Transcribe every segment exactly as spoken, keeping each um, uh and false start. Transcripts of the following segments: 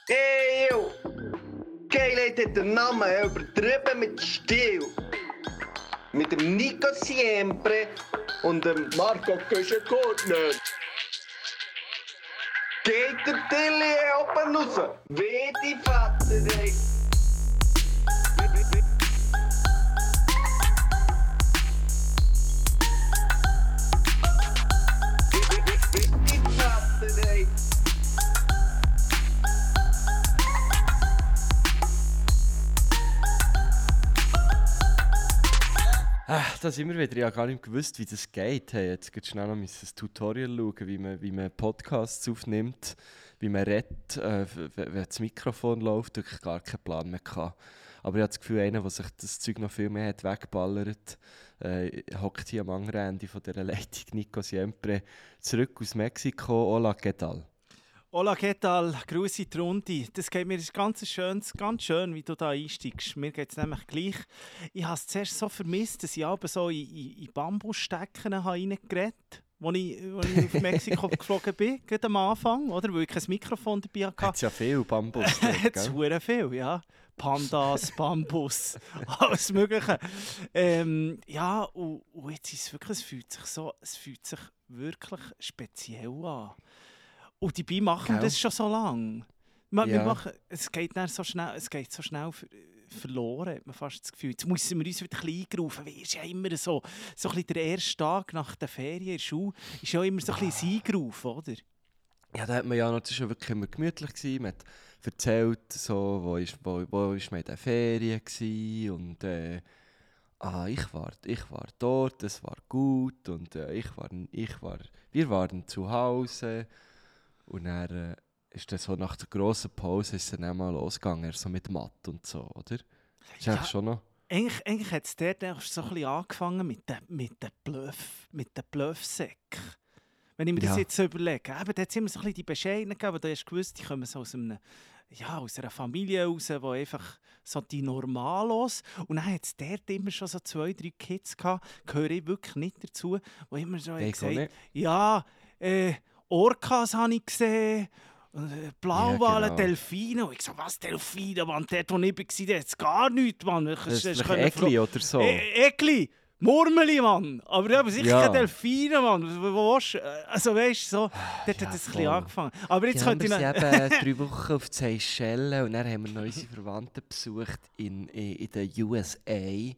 Hey, yo! Geilheit hat den Namen übertrieben mit Stil. Mit dem Nico Siempre und dem Marco Köschenkortner. Geht der Tilly oben raus, wie die Vater, ey. Ach, da sind wir wieder. Ich habe gar nicht gewusst, wie das geht. Hey, jetzt geht schnell noch ein Tutorial schauen, wie man, wie man Podcasts aufnimmt, wie man redet, äh, wenn das Mikrofon läuft. Ich gar keinen Plan mehr gehabt. Aber ich habe das Gefühl, einer, der sich das Zeug noch viel mehr hat weggeballert, äh, hockt hier am anderen Ende von dieser Leitung. Nico Siempre, zurück aus Mexiko. Hola, ¿qué tal? Hola, ¿qué tal? Grüße in die Runde. Das geht mir ganz schön, ganz schön, wie du da einsteigst. Mir geht es nämlich gleich. Ich habe es zuerst so vermisst, dass ich aber so in, in, in Bambusstecken reingeredet habe, als ich, als ich auf Mexiko geflogen bin, gerade am Anfang, oder? Weil ich kein Mikrofon dabei hatte. Hat es ja viel Bambus. Hat es sehr viel, ja. Pandas, Bambus, alles Mögliche. Ähm, ja, und, und jetzt ist es wirklich, es fühlt sich so, es fühlt sich wirklich speziell an. Und dabei machen wir das schon so lange. Wir, Ja. wir machen, es geht dann so schnell, es geht so schnell ver verloren, hat man fast das Gefühl. Jetzt müssen wir uns wieder ein bisschen eingerufen. Es ist ja immer so, so ein bisschen der erste Tag nach der Ferien in der Schule ist ja immer so ein bisschen eingerufen, oder? Ja, da hat man ja noch, das war ja wirklich immer gemütlich gewesen. Man hat erzählt, so, wo ist, wo, wo ist man in den Ferien gewesen und äh, ah, ich war, ich war dort, es war gut und äh, ich war, ich war, wir waren zu Hause. Und dann äh, ist dann so nach der grossen Pause ist es dann auch mal losgegangen, so mit Mathe und so, oder? Ist Ja. eigentlich schon noch... Eigentlich, eigentlich hat es dort so ein bisschen angefangen mit den mit den Bluff, mit den Bluffsäcken. Wenn ich mir das Ja. jetzt so überlege, eben, da hat es immer so ein bisschen die Bescheidenen gegeben, aber du hast gewusst, die kommen so aus, einem, ja, aus einer Familie raus, die einfach so die Normalos, und dann hat es dort immer schon so zwei, drei Kids gehabt, gehöre ich wirklich nicht dazu, die immer so Ich auch gesagt nicht. ja, äh, Orcas habe ich gesehen, und, äh, Blauwale, Ja, genau. Delfine. Und ich so, was Delfine, Mann? Dort, wo ich war, da hat es gar nichts, Mann. Ich, Das ich- ist ich vielleicht können Egli oder so. E Egli, Murmeli, Mann. Aber ja, aber sicher Ja. keine Delfine, Mann. Wo, wo willst du? Also weißt du, so, dort ja, hat es ein voll. bisschen angefangen. Aber jetzt Ja, könnte wir ich noch... sind eben drei Wochen auf die Seychellen und dann haben wir noch unsere Verwandten besucht in, in, in den U S A.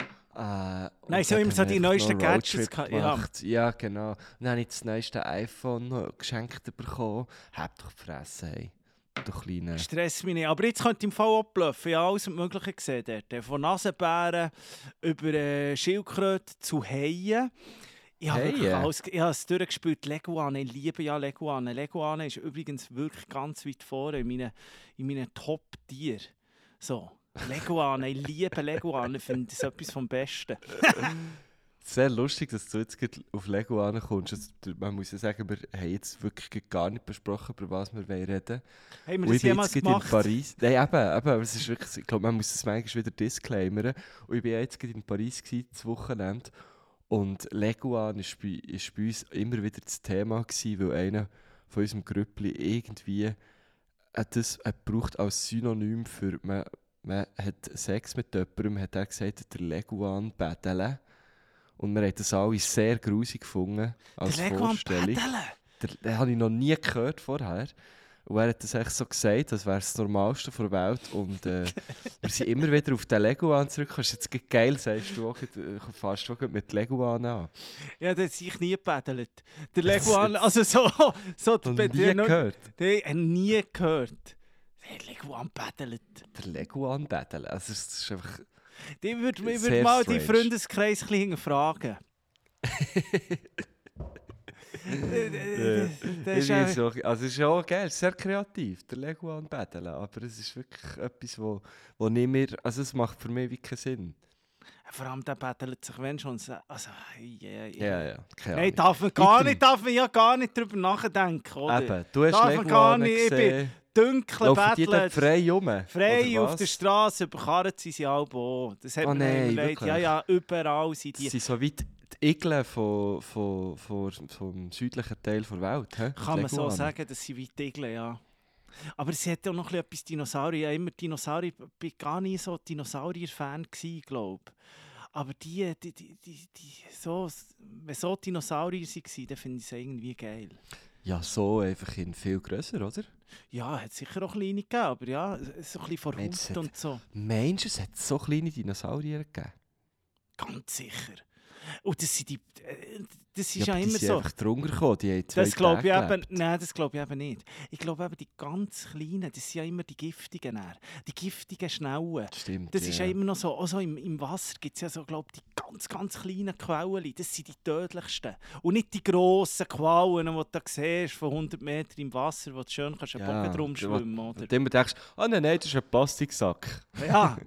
Äh, und Nein, so dort immer so haben wir die einfach neuesten noch einen Gadgets Roadtrip gehabt, ja. gemacht. Ja, genau. Und dann habe ich das neueste iPhone noch geschenkt bekommen. Hab doch gefressen, hey. Du kleine... Stress mich nicht. Aber jetzt könnte ich im Fall auch bluffen. Ich habe alles Mögliche gesehen dort. Von Nasenbären über äh, Schildkröte zu Haien. Ich habe wirklich Haie? alles, ich habe es durchgespielt. Leguane, ich liebe ja Leguane. Leguane ist übrigens wirklich ganz weit vorne in meinen, in meinen Top-Tier. So, Leguane, ich liebe Leguane. Ich finde das etwas vom Besten. Sehr lustig, dass du jetzt gerade auf Lego ankommst. Also, man muss ja sagen, wir haben jetzt wirklich gar nicht besprochen, über was wir reden Haben wir wollen. Und das ich bin jemals jetzt gerade in gemacht? Paris. Nein, eben, eben, aber es ist wirklich, ich glaube, man muss es manchmal wieder disclaimern. Und ich war jetzt gerade in Paris gewesen, das Wochenende. Und Leguan war bei, ist bei uns immer wieder das Thema gewesen, weil einer von unserem Grüppli irgendwie hat das hat gebraucht als Synonym für man, man hat Sex mit jemandem, hat er gesagt, der Leguan betteln. Und wir haben das alle sehr grusig gefunden als Der Leguan Vorstellung. Paddeln? Den, den habe ich noch nie gehört vorher. Und er hat das echt so gesagt, das wäre das Normalste der Welt. Und äh, wir sind immer wieder auf den Leguan zurückgekommen. Das ist jetzt gerade geil, sagst du auch, äh, fast auch mit Leguan an. Ja, das habe ich nie gepaddelt. Der Leguan, also so... so Noch der- nie der- gehört. Den habe ich nie gehört. Der Leguan paddelt. Der Leguan betteln. Also es ist einfach... Ich würde würd Sehr mal die strange. Freundeskreis ein bisschen hinterfragen. Äh, Das ist irgendwie auch- so, also es ist ja auch geil, es ist sehr kreativ, der Leguan betteln. Aber es ist wirklich etwas, wo, wo nicht mehr... Also es macht für mich wie keinen Sinn. Vor allem der paddelt sich, wenn schon... so- Also, yeah, yeah. Ja, ja, keine Nein, Ahnung. darf man gar Weiter. nicht, darf man ja gar nicht drüber nachdenken, oder? Eben, du hast Darf man gar Leguane nicht, ich bin gesehen. Dunkle Laufen die dort Battles. frei rum? Frei Oder auf was? der Straße, überkarrt sie sie alle auch. Das hat Oh mir nein, immer leid. wirklich? Ja, ja, überall sind Das die. sind so weit die Igel von, von, von, vom südlichen Teil der Welt. He? Kann man so sagen, dass sie weit igeln, ja. Aber es hat auch noch ein bisschen etwas Dinosaurier. Ja, immer Dinosaurier. Ich war gar nie so Dinosaurier-Fan, glaube ich. Aber die, die, die, die, die so, wenn so Dinosaurier waren, dann finde ich es irgendwie geil. Ja, so einfach in viel grösser, oder? Ja, hat sicher auch kleine gegeben, aber ja, so ein bisschen vor Meinst Haut du, und so. Meinst du, es hat so kleine Dinosaurier gegeben? Ganz sicher. Und das sind die... Äh, das ist Ja, ja, aber die immer sind so. einfach drunter gekommen, die haben zwei Das glaube ich Tage eben, gelebt. nein, das glaube ich eben nicht. Ich glaube eben, die ganz kleinen, das sind ja immer die giftigen. Dann. Die giftigen Schnellen. Stimmt, Das ist ja ja. immer noch so, auch so im, im Wasser gibt es ja so, glaube ich, die ganz, ganz kleinen Quellen. Das sind die tödlichsten. Und nicht die grossen Quallen, die du da siehst, von hundert Metern im Wasser, wo du schön kannst einen Bogen drum schwimmen kannst. Und immer denkst, ah nein, nein, das ist ein Plastiksack. Ja.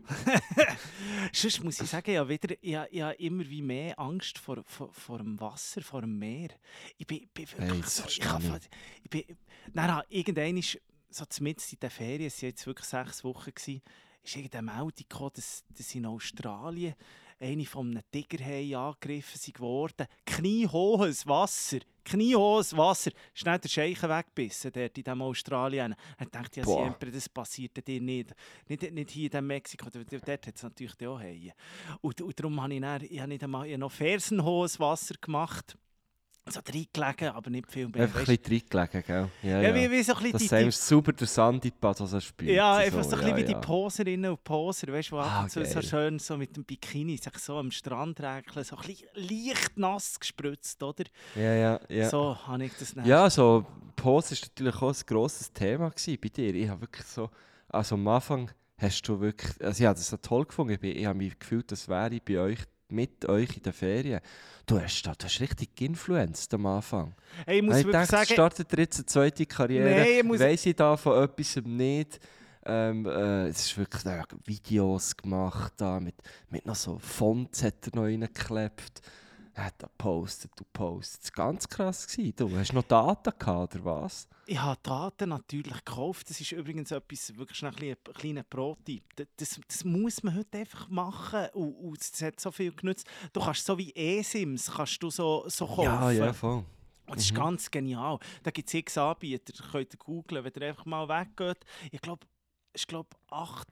Sonst muss ich sagen, ich habe, wieder, ich, habe, ich habe immer wie mehr Angst vor, vor, vor dem Wasser, vor dem Meer. Ich bin, bin wirklich Hey, das so... verstehe Ich, habe, ich. ich bin, dann, irgendwann ist so mitten in den Ferien, es waren jetzt wirklich sechs Wochen, gewesen, ist irgendeine Meldung gekommen, dass, dass in Australien eine von einem Tigerhai angegriffen sind worden. Kniehohes Wasser. Kniehohes Wasser. Schnell der Scheichen weggebissen, dort in diesem Australien. Ich dachte, ja, Boah. siempre, das passiert dir nicht. Nicht, nicht hier in dem Mexiko, dort hat es natürlich auch Haie. Und, und darum habe ich, dann, ich habe nicht einmal, ich habe noch fersenhohes Wasser gemacht. So reingelegen, aber nicht viel mehr. Einfach ein bisschen reingelegen, gell? Ja, Ja, ja. wie, wie so ein bisschen Das die, sagen wir die, super der Sand in die Bad, was er spürt. ja, einfach so ein bisschen ja, wie die ja. Poserinnen und Poser, weißt du, die Ah, ab und zu so geil. schön so mit dem Bikini sich so am Strand räkeln, so ein bisschen leicht nass gespritzt, oder? Ja, ja, ja. So habe ich das dann. Ja, so Pose war natürlich auch ein grosses Thema gewesen bei dir. Ich habe wirklich so, also am Anfang hast du wirklich, also ich habe das so toll gefunden. Ich, bin, ich habe mich gefühlt, das wäre ich bei euch, mit euch in den Ferien. Du hast, da- du hast richtig geinfluenced am Anfang. Hey, ich muss ich wirklich dachte, sagen, startet ihr jetzt eine zweite Karriere? Nein, ich muss- Weiss ich da von etwas nicht? Ähm, äh, es ist wirklich äh, Videos gemacht, da, mit, mit noch so Fonts hat er noch reingeklebt. Er hat da gepostet und postet. Das war ganz krass gewesen. Du hast noch Daten gehabt, oder was? ich habe Daten natürlich gekauft. Das ist übrigens etwas, wirklich schnell ein kleiner- ein kleiner Pro-Tipp. Das, das, das muss man heute einfach machen und, und es hat so viel genutzt. Du kannst so wie E-Sims kannst du so, so kaufen. Ja, ja, voll. Und das ist Mhm. ganz genial. Da gibt es x Anbieter, das könnt ihr googlen, wenn ihr einfach mal weggeht. Ich glaube, es war glaub,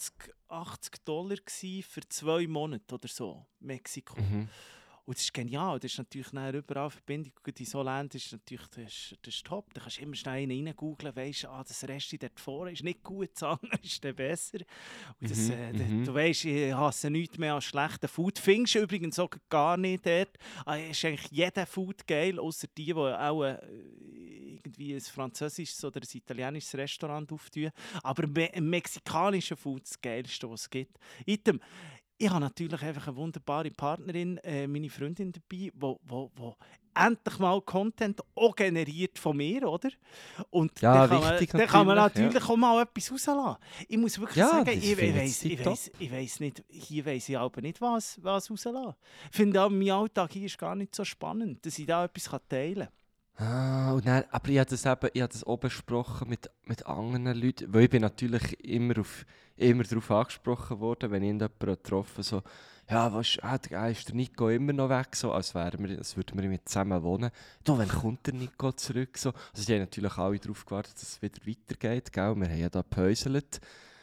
achtzig Dollar gewesen für zwei Monate oder so, Mexiko. Mhm. Und das ist genial. Das ist natürlich dann überall Verbindung. Gut, in so Ländern ist natürlich das ist, das ist top. Da kannst du immer schnell rein googeln, weisst, ah, das Rest dort vorne ist nicht gut, das andere ist dann besser. Und das, Mhm, äh, mhm. Du weisst, ich hasse nichts mehr als schlechten Food. Findest du übrigens auch gar nicht dort. Ah, ist eigentlich jeder Food geil, außer die, die auch äh, irgendwie ein französisches oder ein italienisches Restaurant auftun. Aber me mexikanische Food ist das Geilste, was es gibt. Item, ich habe natürlich einfach eine wunderbare Partnerin, äh, meine Freundin dabei, die wo, wo, wo endlich mal Content auch generiert von mir, oder? Und Ja, dann kann man, wichtig dann kann man natürlich, natürlich auch mal etwas rauslassen. Ich muss wirklich Ja, sagen, das ich, ich, finde ich weiss, ich, tipptopp. weiss, ich weiss nicht, hier weiss ich aber nicht, was, was rauslassen. Ich finde auch, mein Alltag hier ist gar nicht so spannend, dass ich da etwas teilen kann. Ah, und dann, aber ich habe das, eben, ich habe das auch besprochen mit, mit anderen Leuten, weil ich bin natürlich immer, auf, immer darauf angesprochen worden, wenn ich jemanden getroffen so, ja, was, ah, der- ist der Nico immer noch weg, so, als, wären wir, als würden wir mit zusammen wohnen. Du, wann kommt der Nico zurück? So. Also die haben natürlich alle darauf gewartet, dass es wieder weitergeht, gell? Wir haben ja da gehäuselt.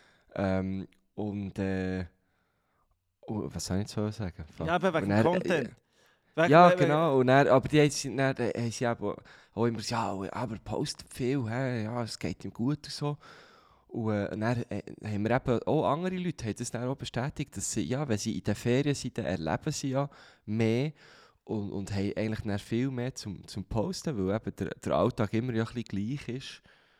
Ähm, und, äh, und, was soll ich jetzt so sagen? Ja, aber wegen Und dann, äh, Content. Wegen- Ja, wegen- genau. Und dann, aber die haben sie, dann, äh, haben sie eben auch immer gesagt, ja, aber er postet viel, hä? Ja, es geht ihm gut und so. Und, äh, und dann äh, haben wir eben auch andere Leute haben das dann auch bestätigt, dass sie, ja, wenn sie in den Ferien sind, dann erleben sie ja mehr und, und haben eigentlich dann viel mehr zum, zum Posten, weil eben der, der Alltag immer ja ein bisschen gleich ist.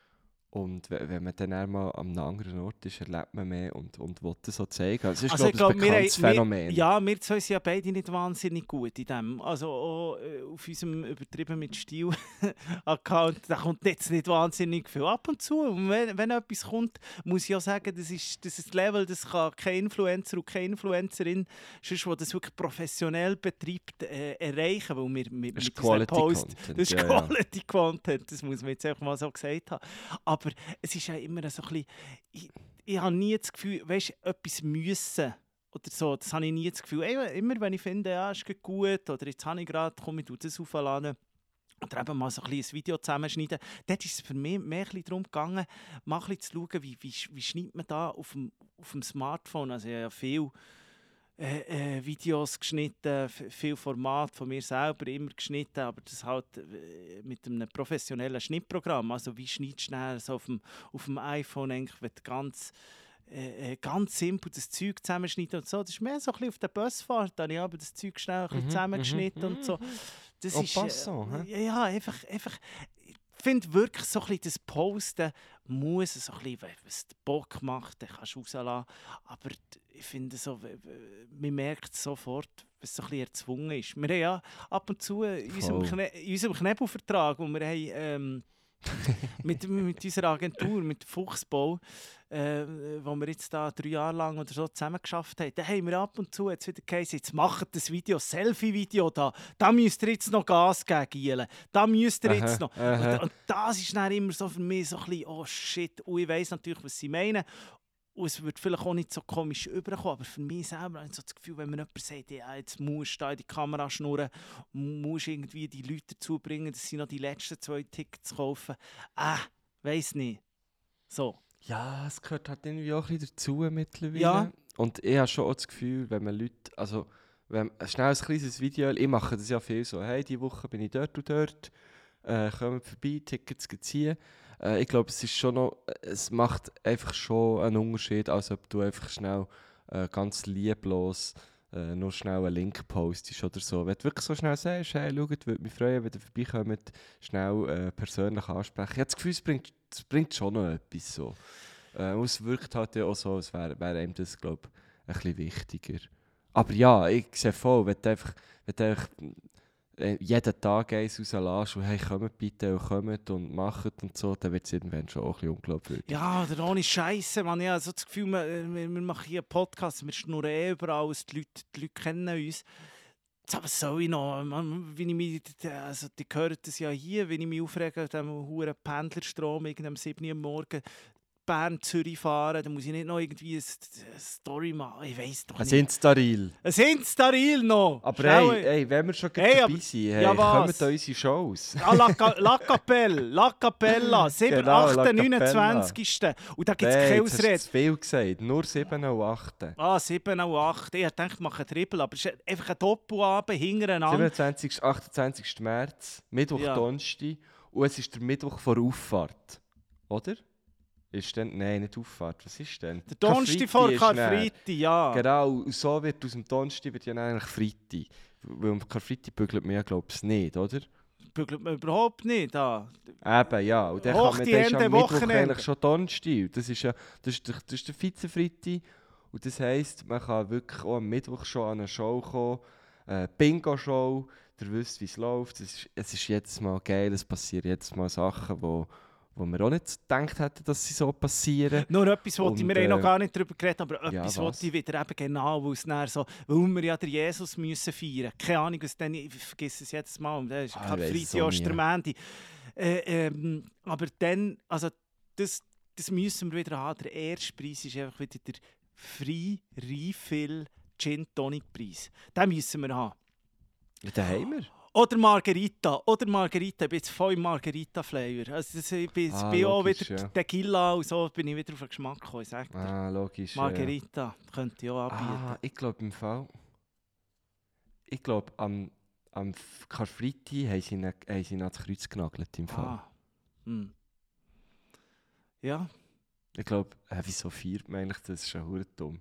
Und we- wenn man dann einmal an einem anderen Ort ist, erlebt man mehr und, und will das so zeigen. Also, es ist, Also, ich glaube ich, glaub, ein wir bekanntes haben- wir- Phänomen. Ja, wir zwei sind ja beide nicht wahnsinnig gut in dem. Also auch, äh, auf unserem übertrieben mit Stil Account, da kommt jetzt nicht wahnsinnig viel ab und zu. Und wenn, wenn etwas kommt, muss ich auch sagen, das ist das ist das Level, das kann kein Influencer und keine Influencerin, sonst, die das wirklich professionell betreibt, äh, erreichen. Weil wir mit, Das ist mit unseren Quality Posts- Content, Das ist ja, ja. Quality Content, das muss man jetzt einfach mal so gesagt haben. Aber es ist ja immer so ein bisschen... Ich, ich habe nie das Gefühl, weißt du, etwas müssen oder so, das habe ich nie das Gefühl. Ey, immer wenn ich finde, ja, ist gut oder jetzt habe ich gerade, komm, ich tue das aufladen oder eben mal so ein bisschen ein Video zusammenschneiden. Dort ist es für mich mehr ein bisschen darum gegangen, mal ein bisschen zu schauen, wie, wie, wie schneidet man da auf dem, auf dem Smartphone. Also ich habe ja viel äh, äh, Videos geschnitten, f- viel Format von mir selber immer geschnitten, aber das halt äh, mit einem professionellen Schnittprogramm. Also wie schneidest du schnell so auf dem, auf dem iPhone eigentlich, wenn du ganz Äh, äh, ganz simpel das Zeug zusammenschneiden und so. Das ist mehr so ein bisschen auf der Busfahrt. Da habe ich aber das Zeug schnell ein bisschen Mhm, zusammengeschnitten mhm, und so. Das En ist, passant, äh, hä? ja, ja, einfach, einfach, ich finde wirklich so ein bisschen das Posten muss so ein bisschen, wenn es den Bock macht, dann kannst du rauslassen. Aber d- ich finde so, w- w- man merkt sofort, wenn es so ein bisschen erzwungen ist. Wir haben ja ab und zu in unserem, Voll. Kne in unserem Knebelvertrag, wo wir haben, ähm, mit, mit unserer Agentur, mit Fuchsbau, äh, wo wir jetzt da drei Jahre lang oder so zusammen geschafft haben, da haben wir ab und zu jetzt wieder geheißen, jetzt macht das Video, Selfie-Video da, da müsst ihr jetzt noch Gas geben, Giele. Da müsst ihr jetzt Aha, noch. aha. Und, und das ist dann immer so für mich so ein bisschen, oh shit, und ich weiss natürlich, was sie meinen. Und es wird vielleicht auch nicht so komisch rüberkommen, aber für mich selber habe ich so das Gefühl, wenn mir jemand sagt, ja, jetzt musst du da in die Kamera schnurren, musst irgendwie die Leute dazu bringen, dass sie noch die letzten zwei Tickets kaufen. Ah, weiss nicht. So. Ja, es gehört halt irgendwie auch ein bisschen dazu mittlerweile. Ja. Und ich habe schon auch das Gefühl, wenn man Leute, also wenn schnell ein kleines Video, ich mache das ja viel so, hey, diese Woche bin ich dort und dort, äh, kommt vorbei, Tickets ziehen. Äh, ich glaube, es ist schon noch, es macht einfach schon einen Unterschied, als ob du einfach schnell äh, ganz lieblos äh, nur schnell einen Link postest oder so. Wenn du wirklich so schnell sagst, hey, schaut, würde mich freuen, wenn ihr vorbeikommt, schnell äh, persönlich ansprechen. Ich habe das Gefühl, es bringt, es bringt schon noch etwas so. Äh, und es wirkt halt ja auch so, als wäre wär einem das, glaube ich, ein bisschen wichtiger. Aber ja, ich sehe voll, wenn du einfach, wenn du einfach äh, jeden Tag eins rauslässt und hey, kommt bitte und kommt und macht und so, dann wird es irgendwann schon auch ein bisschen unglaubwürdig. Ja, oder ohne Scheiße, man. Ich habe so das Gefühl, wir, wir wir machen hier einen Podcast, wir schnurren eh überall, aus, die Leute, die Leute kennen uns. Jetzt, aber was soll ich noch? Man, wenn ich mich, also, die hören das ja hier, wenn ich mich aufrege, dem hohen Pendlerstrom, irgendeinem sieben Uhr morgen, Bern, Zürich fahren, dann muss ich nicht noch irgendwie eine, eine Story machen. Ich weiss doch Ein nicht. Insta-Reel. Ein Insta-Reel noch! Aber Schnell, hey, hey, wenn wir schon Hey, hey, aber- dabei sind, hey, ja, was? kommt an unsere Shows. Ah, La, Ca- La Capelle, La Capella, sieben, Genau, La acht, Capella. neunundzwanzigsten Und da gibt es Hey, keine jetzt hast du Ausrede. zu viel gesagt. Nur sieben und acht. Ah, sieben und acht. Ich dachte, ich mache einen Triple, aber es ist einfach ein Doppelabend hintereinander. siebenundzwanzigsten achtundzwanzigsten März, Mittwoch, Ja. Donnerstag. Und es ist der Mittwoch vor Auffahrt. Oder? Ist denn? Nein, nicht Auffahrt. Was ist denn? Der Donnerstag vor Karfreitag ist dann. Karfreitag, ja. Genau, und so wird aus dem Donnerstag wird ja eigentlich Freitag. Weil am Karfreitag bügelt man ja, glaube ich, nicht, oder? Bügelt man überhaupt nicht. Da. Eben, ja. Und dann Hoch kann man die dann ist Hände, am Mittwoch Wochenende. eigentlich schon Donnerstag. Das ist ja das ist der, das ist der Vize-Freitag. Und das heisst, man kann wirklich auch am Mittwoch schon an eine Show kommen. Äh, Bingo-Show. Ihr wisst, wie es läuft. Es ist, es ist jedes Mal geil. Es passieren jedes Mal Sachen, wo, wo wir auch nicht gedacht hätten, dass sie so passieren. Nur etwas, wollte ich, Und, wir haben noch äh, gar nicht darüber geredet, aber ja, etwas was? wollte ich wieder eben genau, weil es dann so, weil wir ja den Jesus müssen feiern. Keine Ahnung, was dann, ich vergesse es jedes Mal, das ist Ah, ich weiss es Karfreitag, auch nie. Ostermänti. Äh, ähm, aber dann, also das, das müssen wir wieder haben. Der erste Preis ist einfach wieder der Free Refill Gin Tonic Preis. Den müssen wir haben. Ja, den haben wir. Oder Margarita, oder Margarita, ich bin jetzt voll im Margarita-Flavor. Also das, ich bin, Ah, bin auch logisch, wieder ja. Tequila und so, bin ich wieder auf den Geschmack gekommen, ich sag dir. Ah, logisch. Margarita könnte ich auch Ja. anbieten. Ah, ich glaube im Fall. Ich glaube, am, am Karfreitag haben sie ihn, haben sie ihn ans Kreuz genagelt im Fall. Ah. Hm. Ja, Ich glaube, äh, wieso feiert man eigentlich das? Das ist ja verdammt dumm.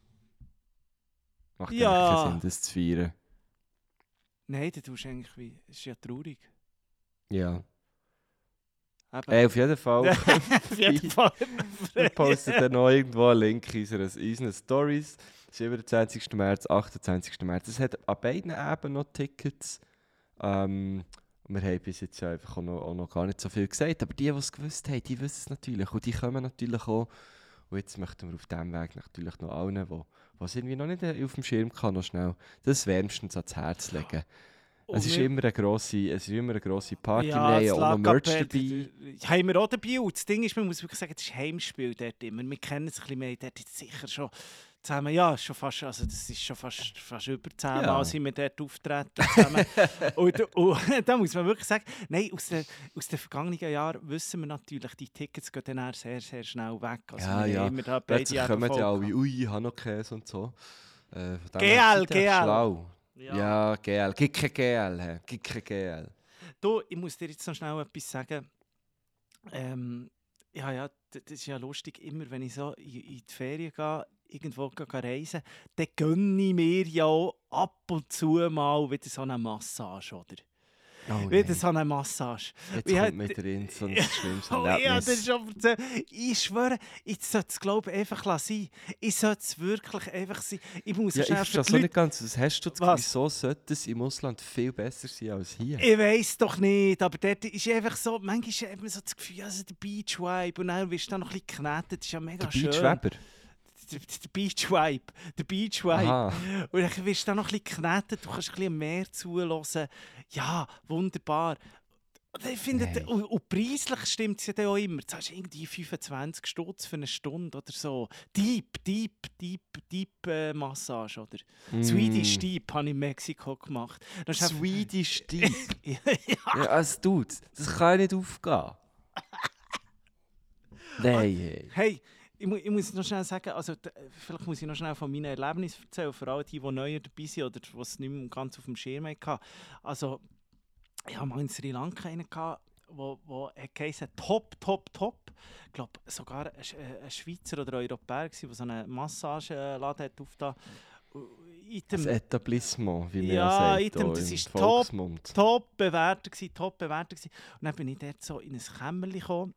Macht Ja. eigentlich keinen Sinn, das zu feiern. nein, das tust du eigentlich wie, das ist ja traurig. Ja. Eben. Ey, auf jeden Fall. Auf jeden Fall. Wir posten dann noch irgendwo einen Link in unseren, in unseren Stories. siebenundzwanzigsten März, achtundzwanzigsten März. Es hat an beiden Eben noch Tickets. Ähm, wir haben bis jetzt ja einfach auch noch, auch noch gar nicht so viel gesagt. Aber die, die es gewusst haben, die wissen es natürlich. Und die kommen natürlich auch. Und jetzt möchten wir auf diesem Weg natürlich noch allen, die die es irgendwie noch nicht auf dem Schirm kann, noch schnell das wärmstens ans Herz legen. Und Es ist, wir- immer eine grosse, es ist immer eine grosse Party. Ja, wir haben das ja auch La noch Merch Capelle, dabei. das haben wir auch dabei. Und das Ding ist, man muss wirklich sagen, das ist Heimspiel dort immer. Wir kennen es ein bisschen mehr. Dort ist sicher schon zusammen, ja, schon fast, also das ist schon fast, fast über zehn Ja. Mal sind wir dort auftreten zusammen. und, und da muss man wirklich sagen, nein, aus den, aus den vergangenen Jahren wissen wir natürlich, die Tickets gehen dann sehr, sehr schnell weg. Also Ja, wir ja. haben immer da beide Plötzlich Jahre kommen ja voll alle, ui, ich habe noch Käse und so. Äh, von dem G L, her seid ihr G L. Schlau. Ja. Ja, G L. Gibt kein G L. hä? Gibt kein G L. Du, ich muss dir jetzt noch schnell etwas sagen. Ähm, ja, ja, d- das ist ja lustig, immer wenn ich so in, in die Ferien gehe, irgendwo gehe reisen, dann gönne ich mir ja auch ab und zu mal wieder so eine Massage, oder? Oh, Wieder nein. so eine Massage. Jetzt Ja, kommt mir drin so ein schlimmes Oh, ja, das Erlebnis. ist schon erzählt. Ich schwöre, ich sollte es glaube ich, einfach sein. Ich sollte es wirklich einfach sein. Ich muss Ja, ich schnell verstehe für so die nicht ganz, was hast du das Was? Wieso sollte es im Ausland viel besser sein als hier? Ich weiß doch nicht, aber dort ist einfach so, manchmal hat man so das Gefühl, also der Beach Vibe und dann wirst du dann noch ein bisschen geknetet, das ist ja mega Der schön. Beach Weber? Der, der Beach Vibe, der Beach Vibe. Aha. Und dann wirst du dann noch ein bisschen geknetet, du kannst ein bisschen mehr zuhören. Ja, wunderbar. Und ich finde, Nein. und, und preislich stimmt es ja dann auch immer. Du hast irgendwie fünfundzwanzig Stutz für eine Stunde oder so. Deep, deep, deep, deep äh, Massage, oder? Mm. Swedish Deep habe ich in Mexiko gemacht. Das ist einfach- Swedish Deep. ja. Ja, also Dude, das kann nicht aufgehen. Nein, hey. Hey, ich, mu ich muss noch schnell sagen, also d- vielleicht muss ich noch schnell von meinen Erlebnissen erzählen, vor allem die, die neuer dabei sind oder die es nicht mehr ganz auf dem Schirm hatten. Also, ich hatte mal in Sri Lanka einen, gehabt, wo, wo er geheißen Top, Top, Top. Ich glaube, sogar ein, Sch- äh, ein Schweizer oder Europäer, der so einen Massageladen hat aufgetan. In Das dem Etablissement, wie man Ja, ja sagt, item, auch das im ist top. Volksmund. top bewertet gsi, top bewertet gsi. Und dann bin ich dort so in ein Kämmerchen gekommen.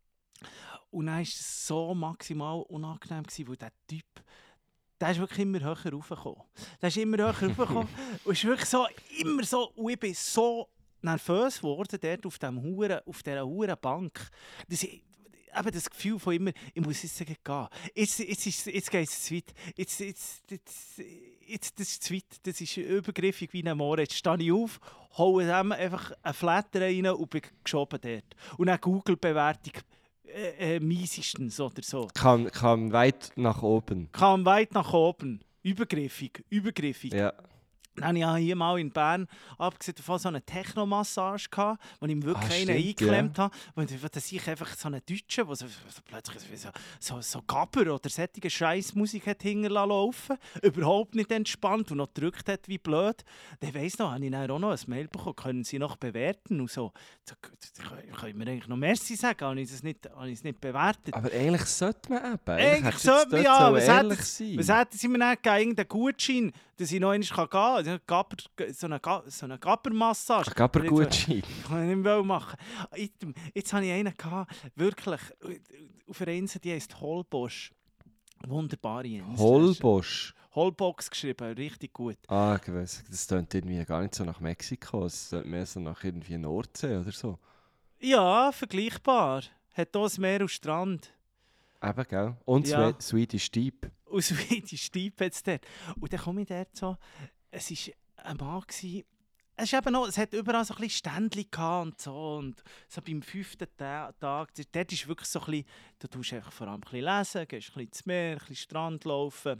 Und dann war es so maximal unangenehm gsi, weil der Typ, der ist wirklich immer höher raufgekommen. Der ist immer höher raufgekommen und ist wirklich so, immer so, und ich bin so nervös geworden dort auf, dem Huren, auf dieser huren Bank. Das, ich- eben das Gefühl von immer, ich muss jetzt gehen. Jetzt, jetzt, ist- jetzt geht es zu weit. Jetzt, jetzt, jetzt, jetzt, das ist zu weit. Das ist übergriffig wie ein Moor. Jetzt stehe ich auf, hole dem einfach einen Flatter rein und bin geschoben dort. Und dann Google-Bewertung äh, äh, miesestens oder so. Kann, kann weit nach oben. Kam weit nach oben. Übergriffig, übergriffig. Ja. Dann hatte ich ja hier mal in Bern, abgesehen davon, so eine Technomassage, gehabt, wo ich mir wirklich Ah, einen stimmt, eingeklemmt habe. Und dass ich einfach so einen Deutschen, der so, so plötzlich so, so, so Gabber oder solche Scheissmusik hat hinterlassen laufen, überhaupt nicht entspannt und noch gedrückt hat wie blöd. Dann weiss noch, habe ich dann auch noch ein Mail bekommen, können Sie noch bewerten und so. Da können wir eigentlich noch Merci sagen, habe ich es nicht, habe ich es nicht bewertet. Aber eigentlich sollte man eben. Eigentlich hättest sollte du man dort ja, so was ehrlich hätten- sein. Was hätten sie mir nicht gegeben? Irgendeinen Gutschein, dass ich noch einmal gehen kann? Eine Gabber, so eine, Ga- so eine Gabbermassage. Ach, aber Jetzt- gut scheint. Kann ich nicht mehr machen. Jetzt, jetzt habe ich einen gehabt, wirklich, auf einer Insel, die heisst Holbosch. Wunderbare Insel. Holbosch. Holbox geschrieben, richtig gut. Ah, ich weiss, das klingt irgendwie gar nicht so nach Mexiko. Es klingt mehr so nach irgendwie Nordsee oder so. Ja, vergleichbar. Hat hier ein Meer und Strand. Eben, gell? Und Ja. Swe- Swedish Deep. Aus wie Stieb hat es dort. Und dann komme ich dort so, es war ein Mann, gewesen, es, ist eben noch, es hat überall so ein bisschen Ständchen gehabt und so. Und so beim fünften Ta Tag, dort ist wirklich so ein bisschen, du tust einfach vor allem ein bisschen lesen, gehst ein bisschen ins Meer, ein bisschen Strand laufen.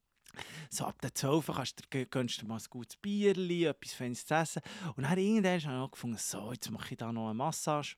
So ab der zwölf kannst du, gönnst du mal ein gutes Bierchen, etwas Feines zu essen. Und dann irgendwann habe ich angefangen, so, jetzt mache ich da noch eine Massage.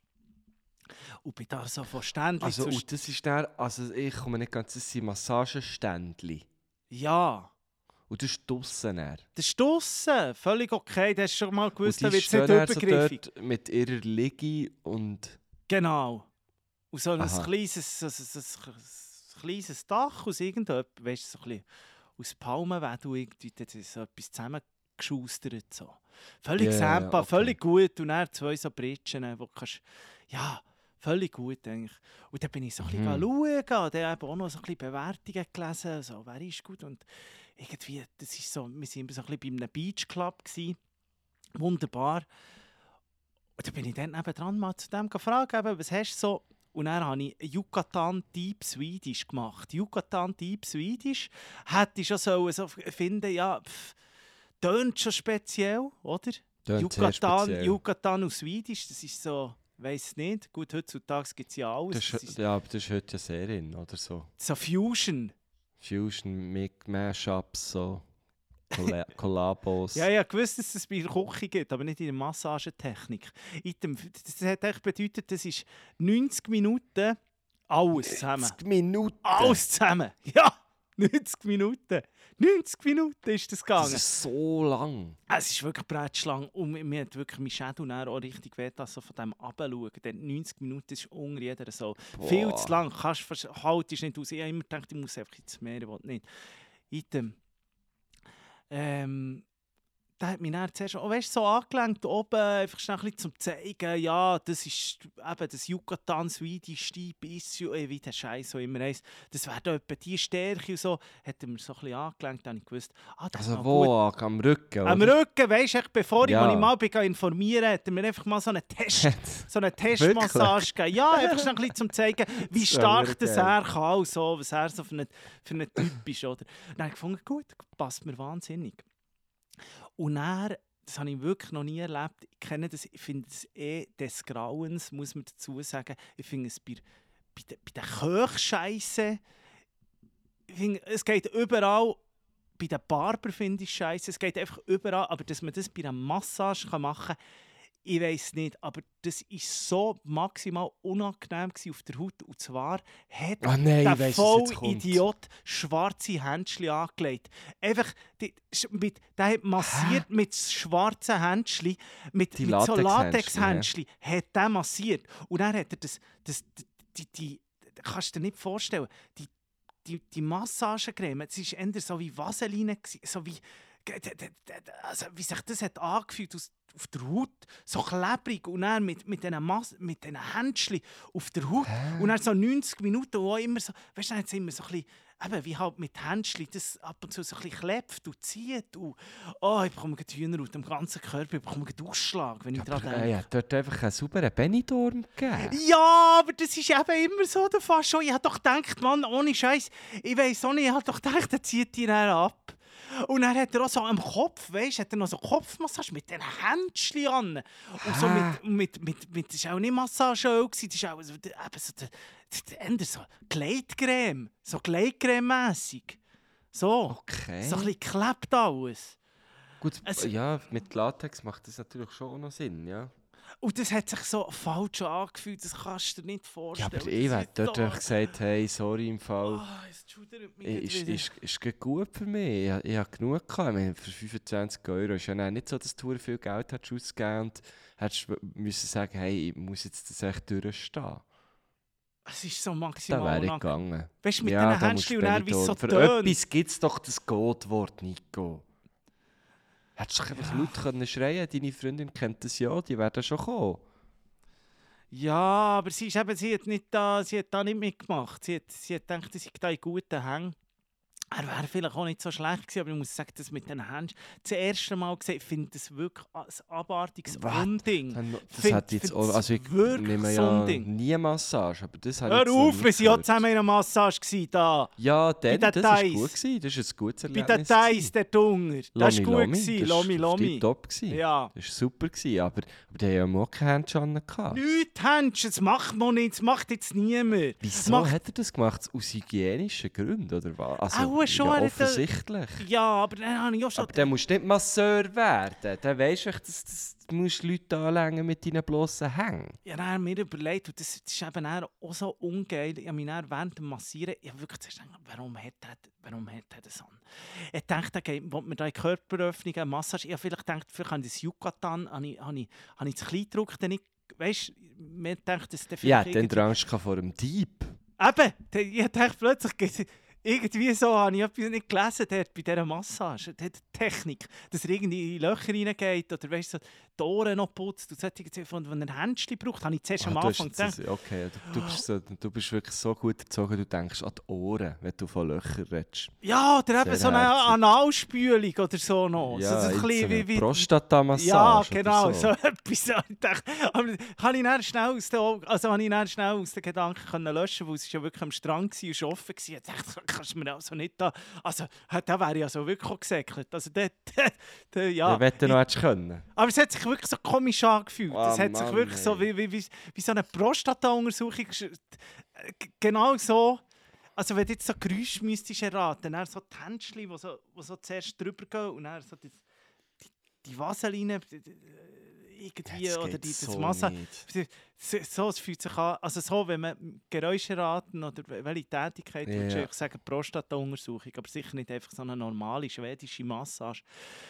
Und bin da so von Ständchen Also, zu und das ist dann, also ich komme nicht ganz, das sind Massageständchen. Ja. Und das ist draussen dann. Das ist draussen, völlig okay. Das hast du schon mal gewusst, Und da die wird es stehen nicht dann so übergriffig. dort mit ihrer Liege und... Genau. Und so ein Aha. kleines, so, so, so, so, ein kleines Dach aus irgendetwas, weißt du, so ein bisschen aus Palmenwedel irgendwie, das ist so etwas zusammengeschustert. So. Völlig Ja, ja, sampa, okay. völlig gut. Und dann zwei so Britschen, wo du kannst, ja, völlig gut eigentlich. Und dann bin ich so ein bisschen Mhm. schauen und dann habe auch noch so ein bisschen Bewertungen gelesen, so, wer ist gut. Und irgendwie, das ist so, wir waren immer so ein bisschen bei einem Beachclub gewesen. Wunderbar. Und dann bin ich dann eben dran mal zu dem gefragt, eben, was hast du so? Und dann habe ich Yucatan Deep Swedish gemacht. Yucatan Deep Swedish hätte ich schon so, so finden, ja, pff, tönt schon speziell, oder? Tönt sehr Yucatan, speziell. Yucatan und Swedish, das ist so, weiss nicht, gut, heutzutage gibt es ja alles. Das Das ist, ist ja, aber das ist heute ja sehr in, oder so. so Fusion. Fusion, Mick, Mashups, so. Colla- Kollabos. Ja, ja, gewusst, dass es bei der Küche gibt, aber nicht in der Massagetechnik. Item, das hat echt bedeutet, das ist neunzig Minuten alles zusammen. neunzig Minuten? Alles zusammen! Ja! neunzig Minuten! neunzig Minuten ist das gegangen. Das ist so lang. Es ist wirklich bretschlang und mir, mir hat wirklich mein Schädel auch richtig weh, dass so von dem runterschauen. Denn neunzig Minuten ist unter jeder so. Boah. Viel zu lang, kannst fast, haltest nicht aus. Ich habe immer gedacht, ich muss einfach ins Meer, ich will nicht. Item. Ähm, da hat mich dann zuerst oh, weißt, so angelenkt, oben einfach schnell ein bisschen zum zeigen, ja, das ist eben das Yucatan, Swedish, Bissio, wie der Scheiß so immer heisst. Das wäre da etwa die Stärke und so. Hat er mir so ein bisschen angelenkt, dann habe ich gewusst, ah, das ist Also noch wo? gut. Am Rücken? Am oder? Rücken, weisst du, bevor Ja. ich, ich mal bin, informieren hat er mir einfach mal so eine, Test, so eine Testmassage gegeben. Ja, einfach schnell ein bisschen zum zeigen, wie Das stark wäre das geil. er kann und so, was er so für einen für einen Typ ist. Oder? Dann habe ich gefunden, gut, passt mir wahnsinnig. Und dann, das habe ich wirklich noch nie erlebt, ich kenne das, ich finde es eh des Grauens, muss man dazu sagen. Ich finde es bei, bei, der, bei der Köchscheisse, ich finde, es geht überall, bei den Barber finde ich scheiße, es geht einfach überall, aber dass man das bei einer Massage machen kann, ich weiss nicht, aber das war so maximal unangenehm gewesen auf der Haut. Und zwar hat Ah, nein, ich der weiss, was jetzt kommt. Vollidiot schwarze Händchen angelegt. Einfach, die, sch- mit, der hat massiert mit schwarzen Händchen, mit, Die mit so Latex-Händchen, Latex-Händchen, hat der massiert. Und dann hat er das, das, die, die, die kannst du dir nicht vorstellen, die, die, die Massagecreme, es war eher so wie Vaseline, gewesen, so wie, also wie sich das hat angefühlt aus, auf der Haut, so klebrig und dann mit, mit diesen Mas- mit diesen Händchen auf der Haut und dann so neunzig Minuten, wo auch immer so, weißt du, dann hat es immer so ein bisschen, eben, wie halt mit Händchen, das ab und zu so ein bisschen klebt und zieht und oh, ich bekomme gerade Hühnerhaut am ganzen Körper, ich bekomme einen Ausschlag, wenn ich daran Aber, denke. äh, ja, dort einfach einen sauberen Benidorm gegeben. Ja, aber das ist eben immer so der Fall schon. Ich habe doch gedacht, Mann, ohne Scheiß, ich weiss auch nicht, ich habe doch gedacht, er zieht die dann ab. Und dann hat er auch so am Kopf, weißt, hat er noch so Kopfmassage mit den Händchen an. Und so mit, mit, mit, mit, das war auch nicht Massageöl, das war auch so, eben so, der, der, der, so Gleitcreme, so Gleitcreme-mässig. So, Okay. so ein bisschen geklebt alles. Gut, Es- ja, mit Latex macht das natürlich schon auch noch Sinn, ja. Und das hat sich so falsch angefühlt, das kannst du dir nicht Ja, vorstellen. aber Das ich hätte ist dort so- einfach gesagt, hey, sorry im Fall. Ah, es schudert mich Ist, wieder. ist, ist gerade gut für mich. Ich, ich habe genug gehabt. Ich meine, für fünfundzwanzig Euro ist ja dann nicht so, dass du verdammt viel Geld hättest ausgegeben und hättest müssen sagen, hey, ich muss jetzt das echt durchstehen. Es ist so Da maximal wäre ich unangenehm. gegangen. Weißt du, mit Ja, diesen da musst Händchen du und dann, wie es so Benidorm. Für tönt. etwas gibt es doch das Gottwort, Nico. Hättest du doch einfach Ja. laut können schreien, deine Freundin kennt das ja, die werden schon kommen. Ja, aber sie, ist eben, sie, hat nicht da, sie hat da nicht mitgemacht. Sie hat, sie hat gedacht, sie sei da in guten Hängen. Er wäre vielleicht auch nicht so schlecht gewesen, aber ich muss sagen, das mit den Händchen. Das erste Mal gesehen, ich finde das wirklich ein abartiges Was? Unding. Dann- Das Find- hat jetzt find's auch, also ich wirklich nehme so ein ja Ding. nie Massage, aber das habe ich Hör jetzt noch auf, nie wir waren ja gehört. zusammen in einer Massage gewesen, da. Ja, dann, den das war Thais. gut gewesen, das war ein gutes Bei Erlebnis. den Thais, der Dunger. Das war Lomi gut. Lomi, gewesen, das Lomi war Lomi. top gewesen. Ja. Das war super gewesen, aber, aber die haben ja auch keine Handschuhe gehabt. Nichts Händchen, das macht man nicht, das macht jetzt niemand. Wieso Macht- hat er das gemacht? Aus hygienischen Gründen, oder was? Also, Auch schon, ja, er hat, äh, offensichtlich. Ja, aber dann habe ich auch schon... Aber dann musst du nicht Masseur werden. Dann weisst du, echt, dass, dass du musst Leute anlängen mit deinen blossen Hängen. Ja, dann habe ich mir überlegt, und das, das ist eben dann auch so ungeil. Ich habe mich dann während dem Massieren, ich habe wirklich zuerst gedacht, warum hat er, warum hat er das an? Ich dachte, okay, will man da in Körperöffnung, eine Massage, ich habe vielleicht gedacht, vielleicht habe ich das Yucatan, habe ich, habe ich, habe ich das Kleidruck dann nicht, weißt du, mir denkt, dass der Ja, vielleicht dann irgendwie- Angst gehabt vor dem Dieb. Eben, der- ich dachte plötzlich, irgendwie so habe ich etwas nicht gelesen dort bei dieser Massage, die Technik, dass er irgendwie in Löcher reingeht oder weißt, so die Ohren noch putzt und solche Dinge. Von wenn er ein Händchen braucht, habe ich zuerst Ah, am du, Anfang hast jetzt gedacht. das, okay, du, du, bist so, du bist wirklich so gut erzogen, du denkst an die Ohren, wenn du von Löchern redest. Ja, oder eben Sehr so eine herzig. Analspülung oder so noch. Ja, so, so ein jetzt bisschen eine wie, wie Prostatamassage Ja, oder genau, so. so etwas. So, ich dachte, aber habe ich dann schnell aus den Augen, also habe ich dann schnell aus den Gedanken können löschen, weil es ja wirklich am Strand war und schon offen war. Ich dachte, kannst du mir also nicht da, also da wäre ich also wirklich auch gesäckelt. Also dort, dort, ja. Ja, wenn du noch hättest können. Aber es hat sich wirklich so komisch angefühlt. Ah, es hat sich Mann, wirklich so ey. wie, wie, wie, wie so eine Prostata-Untersuchung. gesch- G- Genau so Also wenn du jetzt so Geräusche müsstest erraten, dann so die Händchen, die so, wo so zuerst drüber gehen und dann so das, die, die Vaseline irgendwie Ja, das oder geht die, das so Massa. nicht. So, so, es fühlt sich an, also so, wenn man Geräusche erraten oder welche Tätigkeit, Ja. würde ich sagen, Prostata-Untersuchung, aber sicher nicht einfach so eine normale schwedische Massage.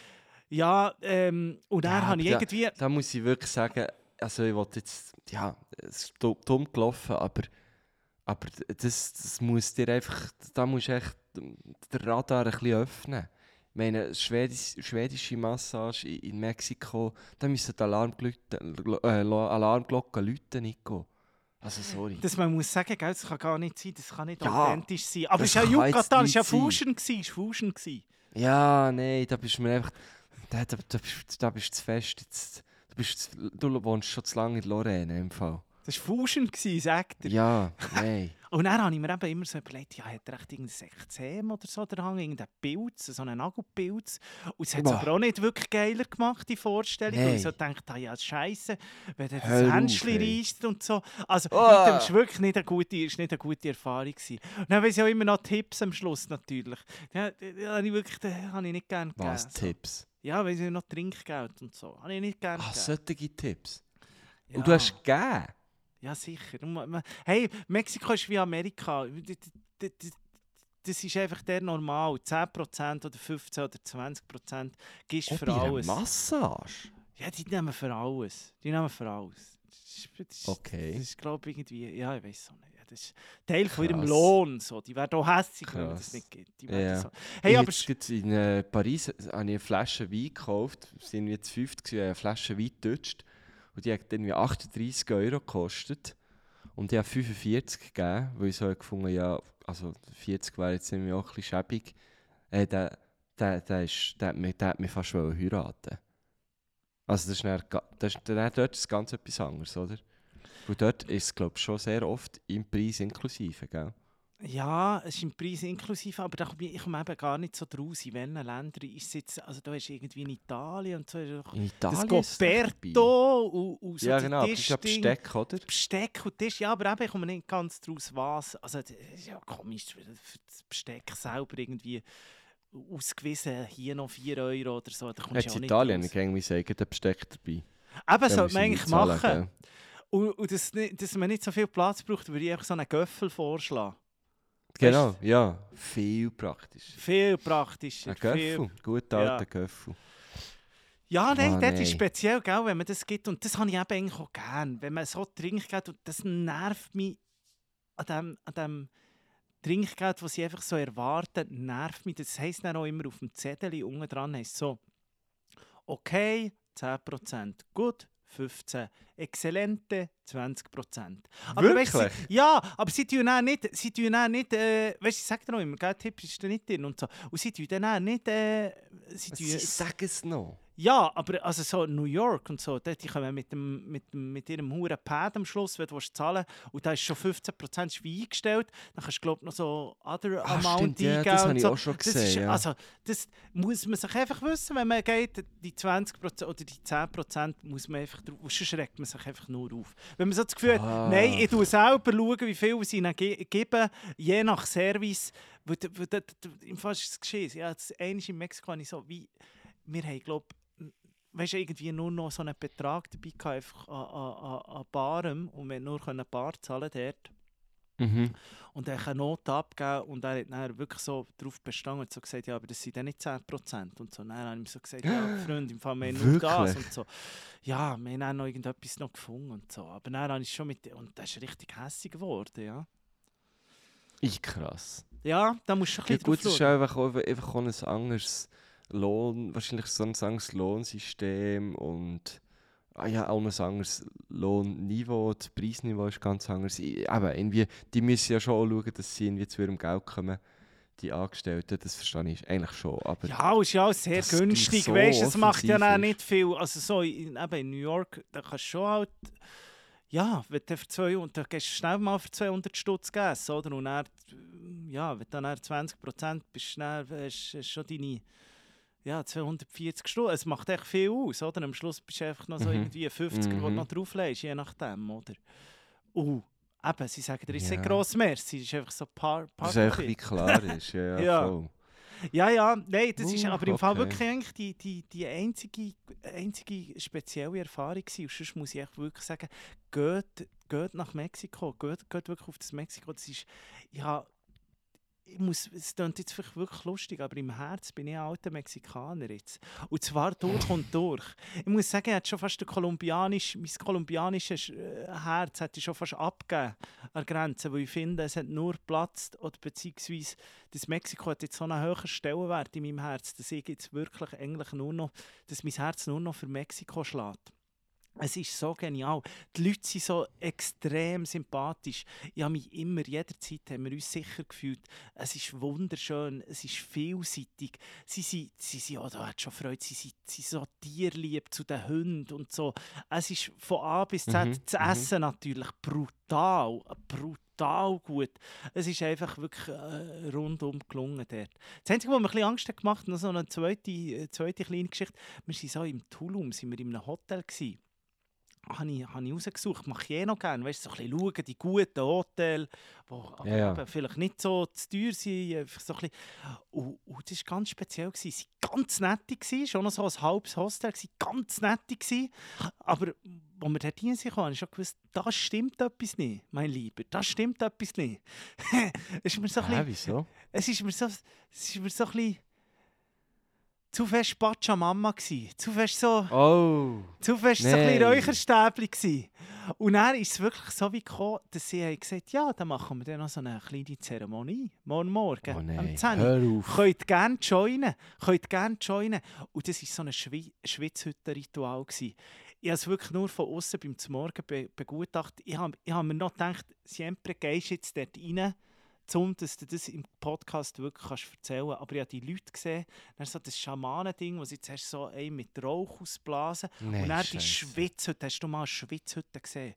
Ja, ähm, und dann Ja, habe ich aber irgendwie... Da, da muss ich wirklich sagen, also ich wollte jetzt, ja, es ist du- dumm gelaufen, aber, aber das, das muss dir einfach, da musst du echt den Radar ein bisschen öffnen. Ich meine, Schwedisch, schwedische Massage in, in Mexiko, da müssen die Alarmglöcken, äh, Alarmglocken läuten, Nico. Also sorry. Dass man muss sagen, gell, das kann gar nicht sein, das kann nicht Ja, authentisch sein. Aber das es ist ja kann jetzt Yucatan, es nicht war ja sein. Fusion, gewesen, es war Fusion. gewesen. Ja, nein, da bist du mir einfach, da, da, da, bist, da bist du zu fest. Jetzt, du, bist, zu- du wohnst schon zu lange in Lorraine im Fall. Das war Fusion, gewesen, sagt er. Ja, nein. Und dann habe ich mir eben immer so überlegt, ja, hat er echt irgendein Ekzem oder so dran, irgendeinen Pilz, so einen Nagelpilz. Und es hat es Boah. aber auch nicht wirklich geiler gemacht, die Vorstellung. Und Nein. ich so dachte, ah, ja, scheiße, wenn er Hör das auf, Händchen ey. reisst und so. Also, Oh. Leute, das war wirklich nicht eine gute, ist nicht eine gute Erfahrung gewesen. Und dann weiss ich auch immer noch Tipps am Schluss natürlich. Ja, ja, habe ich wirklich, den habe ich nicht gerne gegeben. Was, so. Tipps? Ja, weil ich noch Trinkgeld und so. Habe ich nicht gerne Ah, gegeben. solche Tipps? Ja. Und du hast gegeben? Ja, sicher. Und ma- ma- Hey, Mexiko ist wie Amerika. D- d- d- d- Das ist einfach der normal. zehn Prozent oder fünfzehn oder zwanzig Prozent gibst du Oh, für bei einer alles. Massage? Ja, die nehmen für alles. Die nehmen für alles. Das ist, das ist, Okay. Das ist glaube ich, irgendwie... Ja, ich weiß auch nicht. Ja, das ist Teil von ihrem Krass. Lohn. So. Die werden auch hässlich, wenn man das Krass. nicht gibt. Die werden Ja. so. Hey, ich aber... jetzt gerade in äh, Paris habe ich eine Flasche Wein gekauft. Es waren jetzt fünfzig, ich habe eine Flasche Wein getutscht. Und die hat irgendwie achtunddreissig Euro gekostet. Und ich habe fünfundvierzig gegeben, weil ich so gefunden ja, also vierzig wäre jetzt irgendwie auch ein bisschen schäbig. Äh, der, der, der, ist, der, hat mich, der hat mich fast heiraten. Also das ist, dann, ga- das ist dann, dort ist es ganz etwas anderes, oder? Und dort ist es, glaube ich, schon sehr oft im Preis inklusive, gell? Ja, es ist im Preis inklusive, aber da komme ich ich komme eben gar nicht so draus, in welchen Ländern ist es jetzt, also da ist irgendwie in Italien und so, ist doch In das Italien ist es doch dabei. Coperto und, und so Ja die genau, aber das ist ja Tischding- Besteck, oder? Besteck und Tisch, ja, aber eben, ich komme nicht ganz draus, was, also das ist ja komisch, für für das Besteck selber irgendwie ausgewiesen, hier noch vier Euro oder so, da kommst Jetzt du ja auch in nicht Italien raus. habe ich irgendwie sagen, der Besteck dabei. Eben, Den sollte muss man ich eigentlich nicht zahlen, machen. gell? Und, und dass, nicht- dass man nicht so viel Platz braucht, würde ich einfach so einen Göffel vorschlagen. Genau, ja. Viel praktisch. Viel praktischer. Ein viel Göffel, gut Ja. alter Göffel. Ja, nein, Ah, das nein. ist speziell, gell, wenn man das gibt. Und das habe ich eben eigentlich auch gern. Wenn man so Trinkgeld, und das nervt mich an dem, an dem Trinkgeld, das sie einfach so erwarten, nervt mich. Das heisst dann auch immer auf dem Zettel unten dran, heisst so, okay, zehn Prozent, gut, fünfzehn, exzellente, zwanzig Prozent. Aber weisst du, Wirklich? sie, ja, aber sie tun auch nicht, sie tun auch nicht, äh, weißt du, ich sage dir noch immer, gell, Tipps ist da nicht drin und so. Und sie tun dann auch nicht, äh, sie tun, Sie sagen es noch. ja, aber also so New York und so, dort, die kommen mit, dem, mit, dem, mit ihrem huren Pad am Schluss, wenn du willst zahlen willst, und da ist schon fünfzehn Prozent ist wie eingestellt, dann kannst du glaube noch so other Ah, amount stimmt, ja, eingeben das und habe ich so. auch schon Das gesehen, ist, ja. Also, das muss man sich einfach wissen, wenn man geht, die zwanzig Prozent oder die zehn Prozent muss man einfach drauf, sonst schreckt man sich einfach nur auf. Wenn man so das Gefühl hat, Ah. nein, ich schaue selber, schauen, wie viel sie ihnen ge geben, je nach Service, weil, weil, weil, im Fall ist es geschehen. Ja, das eine ist in Mexiko, habe ich so wie, wir haben glaube weißt du, irgendwie nur noch so einen Betrag dabei gehabt, einfach an, an, an, an Barem, und wir haben nur eine Bar zahlen dort. Mhm. Und er hat eine Note abgegeben und er hat dann wirklich so darauf bestanden und so gesagt, ja, aber das sind dann nicht zehn Prozent. Und so. Dann habe ich ihm so gesagt, ja, Freund, im Fall, wir haben nur das Wirklich? und so. Ja, wir haben dann noch irgendetwas noch gefunden und so. Aber dann habe ich schon mit, und das ist richtig hässig geworden, ja. Ich krass. Ja, da musst du ein Ja, bisschen gut, es drauf ist schauen. einfach auch, einfach auch ein anderes Lohn, wahrscheinlich so ein anderes Lohnsystem und ah ja, auch ein anderes Lohnniveau, das Preisniveau ist ganz anders. I- Eben, irgendwie, die müssen ja schon auch schauen, dass sie irgendwie zu ihrem Geld kommen, die Angestellten, das verstehe ich eigentlich schon. Aber Ja, und ist ja auch sehr dass es günstig, gleich so weißt du, es macht ja offensiv dann ist. nicht viel. Also so in, eben in New York, da kannst du schon halt, ja, wenn du für zweihundert, da gehst du schnell mal für zweihundert Stutz essen, oder? Und dann, ja, wenn du dann zwanzig Prozent bist, dann hast du schon deine, ja, zweihundertvierzig Stunden. Es macht echt viel aus, oder? Am Schluss bist du einfach noch so Mhm. irgendwie fünfzig, die du Mhm. noch drauflegst, je nachdem, oder? Uh, eben, sie sagen, da ist Ja. sehr gross Merci, das ist einfach so par Das ist einfach wie klar ist. Ja, ja, Ja. voll. Ja, ja, nein, das ist Uh, aber im Fall okay. wirklich eigentlich die, die, die einzige, einzige spezielle Erfahrung gewesen. Und sonst muss ich echt wirklich sagen, geht, geht nach Mexiko, geht, geht wirklich auf das Mexiko. Das ist, ich habe, ich muss, es klingt jetzt vielleicht wirklich lustig, aber im Herz bin ich ein alter Mexikaner jetzt. Und zwar durch und durch. Ich muss sagen, ich hatte schon fast den kolumbianisch, mein kolumbianisches äh, Herz hätte ich schon fast abgegeben an der Grenze, weil ich finde, es hat nur geplatzt, oder beziehungsweise das Mexiko hat jetzt so einen höheren Stellenwert in meinem Herz, dass ich jetzt wirklich eigentlich nur noch, dass mein Herz nur noch für Mexiko schlägt. Es ist so genial. Die Leute sind so extrem sympathisch. Ich habe mich immer, jederzeit haben wir uns sicher gefühlt. Es ist wunderschön, es ist vielseitig. Sie sind, sie sind oh, da hat schon Freude, sie sind, sie sind so tierlieb zu den Hunden und so. Es ist von A bis Z, Mhm, das mhm. Essen natürlich brutal, brutal gut. Es ist einfach wirklich äh, rundum gelungen dort. Das Einzige, was mir ein bisschen Angst hat gemacht hat, noch so eine zweite, äh, zweite kleine Geschichte, wir waren so im Tulum, sind wir in einem Hotel gewesen. Habe ich, habe ich rausgesucht, mache ich eh noch gerne. Weißt du, so ein bisschen schauen, die guten Hotels, die aber Ja, ja. eben vielleicht nicht so zu teuer sind. Einfach so ein bisschen. Und, und das war ganz speziell. Sie waren ganz nette, gewesen, schon noch so ein halbes Hostel, gewesen, ganz nette. Gewesen. Aber als wir dort hinein kamen, habe ich schon gewusst, da stimmt etwas nicht, mein Lieber. Da stimmt etwas nicht. es ist mir so ein Hä, bisschen, wieso? es ist mir so, es ist mir so ein bisschen zu fest Pachamama gsi, zu fest so... Oh! Zu fest so ein bisschen Nein. Räucherstäbchen gsi. Und dann ist es wirklich so wie gekommen, dass sie haben gesagt, ja, dann machen wir dann noch so eine kleine Zeremonie. Morgen Morgen, Oh am nein, zehn. hör auf. Könnt gerne joinen. Könnt gerne joinen. Und das war so ein Schwi Schwitzhütten-Ritual. Ich habe es wirklich nur von außen beim Zmorgen be begutachtet. Ich habe ich hab mir noch gedacht, siempre gehst jetzt dort rein, um dass du das im Podcast wirklich kannst erzählen kannst. Aber ich habe die Leute gesehen, dann so das Schamanending, wo sie jetzt hast, so ein mit Rauch ausblasen. Nein, Und dann die Scheisse. Schwitzhütte. Hast du mal eine Schwitzhütte gesehen?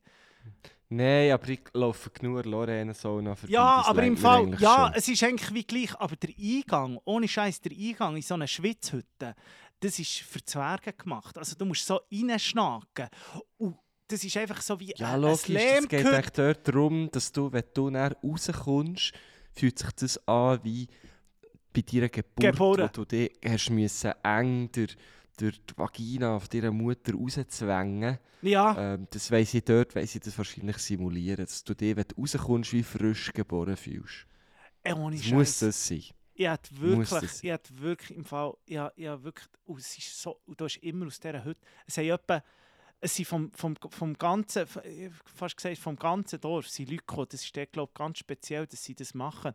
Nein, aber ich laufe genug Lorraine-Sauna vorbei. Ja, das aber im reicht mir Fall, eigentlich ja, schon. es ist eigentlich wie gleich. Aber der Eingang, ohne Scheiß, der Eingang in so eine Schwitzhütte, das ist für Zwerge gemacht. Also du musst so reinschnacken. Und das ist einfach so wie Ja, ein logisch, es geht Lehmgehütte. echt dort darum, dass du, wenn du dann rauskommst, fühlt sich das an wie bei deiner Geburt, Geboren. wo du dich hast müssen eng durch, durch die Vagina von deiner Mutter rauszwängen. Ja, Ähm, das weiss ich dort, weiss ich das wahrscheinlich simulieren, dass du dich, wenn du rauskommst, wie frisch geboren fühlst. äh, ohne Das muss Scheiß. das sein. Ich hätte Muss wirklich, das sein. ich hätte wirklich im Fall, ich, hab- ich hab wirklich, und es ist so, und du hast immer aus dieser Hütte, es haben etwa, es sind vom, vom, vom ganzen, ich hab fast gesagt, vom ganzen Dorf sind Leute gekommen. Das ist dort, glaube ich, ganz speziell, dass sie das machen.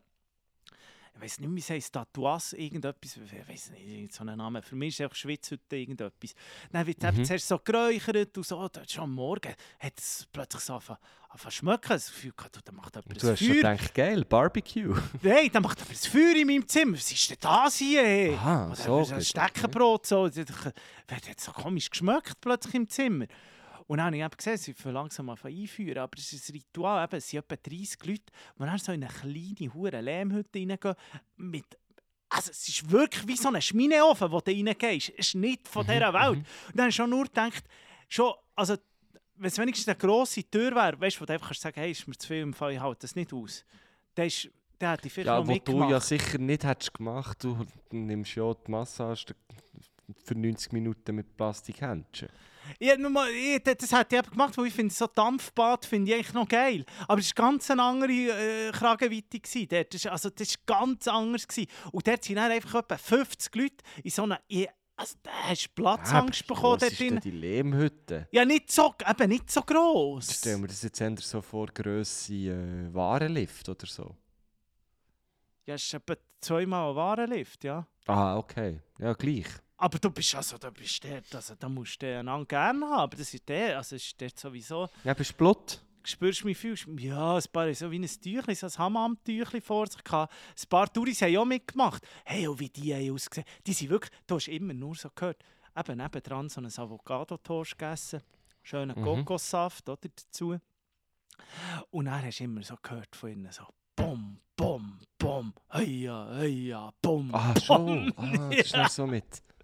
Ich weiß nicht, wie es heisst, Tatouas, irgendetwas, ich weiß nicht, irgend so einen Namen. Für mich ist es einfach Schwitzhütte, irgendetwas. Dann wird es Mhm. eben zuerst so geräuchert und so, dann schon am Morgen hat es plötzlich so angefangen angefangen zu schmecken. Das Gefühl gehabt, da macht jemand Und du ein hast schon Feuer. gedacht, geil, Barbecue. Nein, dann macht aber das Feuer in meinem Zimmer. Was ist denn das hier? Ey? Aha, Oder so so ein gut, Steckenbrot. So. Das hat so komisch geschmeckt plötzlich im Zimmer. Und dann habe ich eben gesehen, sie fangen langsam an einführen. Aber es ist ein Ritual. Eben, es sind etwa dreissig Leute, die dann so in eine kleine, hure Lehmhütte reingehen. Mit, also es ist wirklich wie so ein Schmineofen, wo du reingehst. Es ist nicht von dieser Welt. Und dann habe ich schon nur gedacht, schon, also, wenn es wenigstens eine grosse Tür wäre, weißt du, wo du einfach kannst sagen, hey, ist mir zu viel im Fall, ich halte das nicht aus. Dann ist, dann hätte ich vielleicht Ja, noch was mitgemacht. du ja sicher nicht hättest gemacht. Du nimmst ja die Massage für neunzig Minuten mit Plastikhändchen. Ja, nur mal, ich, das das hätte ich eben gemacht, weil ich finde, so Dampfbad finde ich eigentlich noch geil. Aber es war ganz eine andere äh, Kragenweite. gewesen dort. Das, ist- also, das war ganz anders. Gewesen. Und dort sind dann einfach etwa fünfzig Leute in so einer... ich- Also, da hast du Platzangst Aber bekommen was dort ist denn drin. die Lehmhütte? Ja, nicht so, eben nicht so gross. Stellen wir das jetzt eher so vor, Grösse äh, Warenlift oder so? Ja, es ist etwa zweimal ein Warenlift, ja. Ah, okay. Ja, gleich. Aber du bist also, du bist dort, also da musst du einander gerne haben. Aber das ist der, also ist dort sowieso... Ja, bist du Blut? Spürst du mich, fühlst du mich? Ja, ein paar so wie ein Tüchli, so ein Hammam-Tüchli vor sich gehabt. Ein paar Touris haben auch mitgemacht. Hey, und wie die haben ausgesehen. Die sind wirklich, du hast immer nur so gehört, eben nebendran so einen Avocado-Toast gegessen, schönen Mhm. Kokossaft oder, dazu. Und dann hast du immer so gehört von ihnen so Bom, Bom, Bom, heia, heia, Bom. Ah, Bom. schon. Ah, das ist Ja. noch so mit.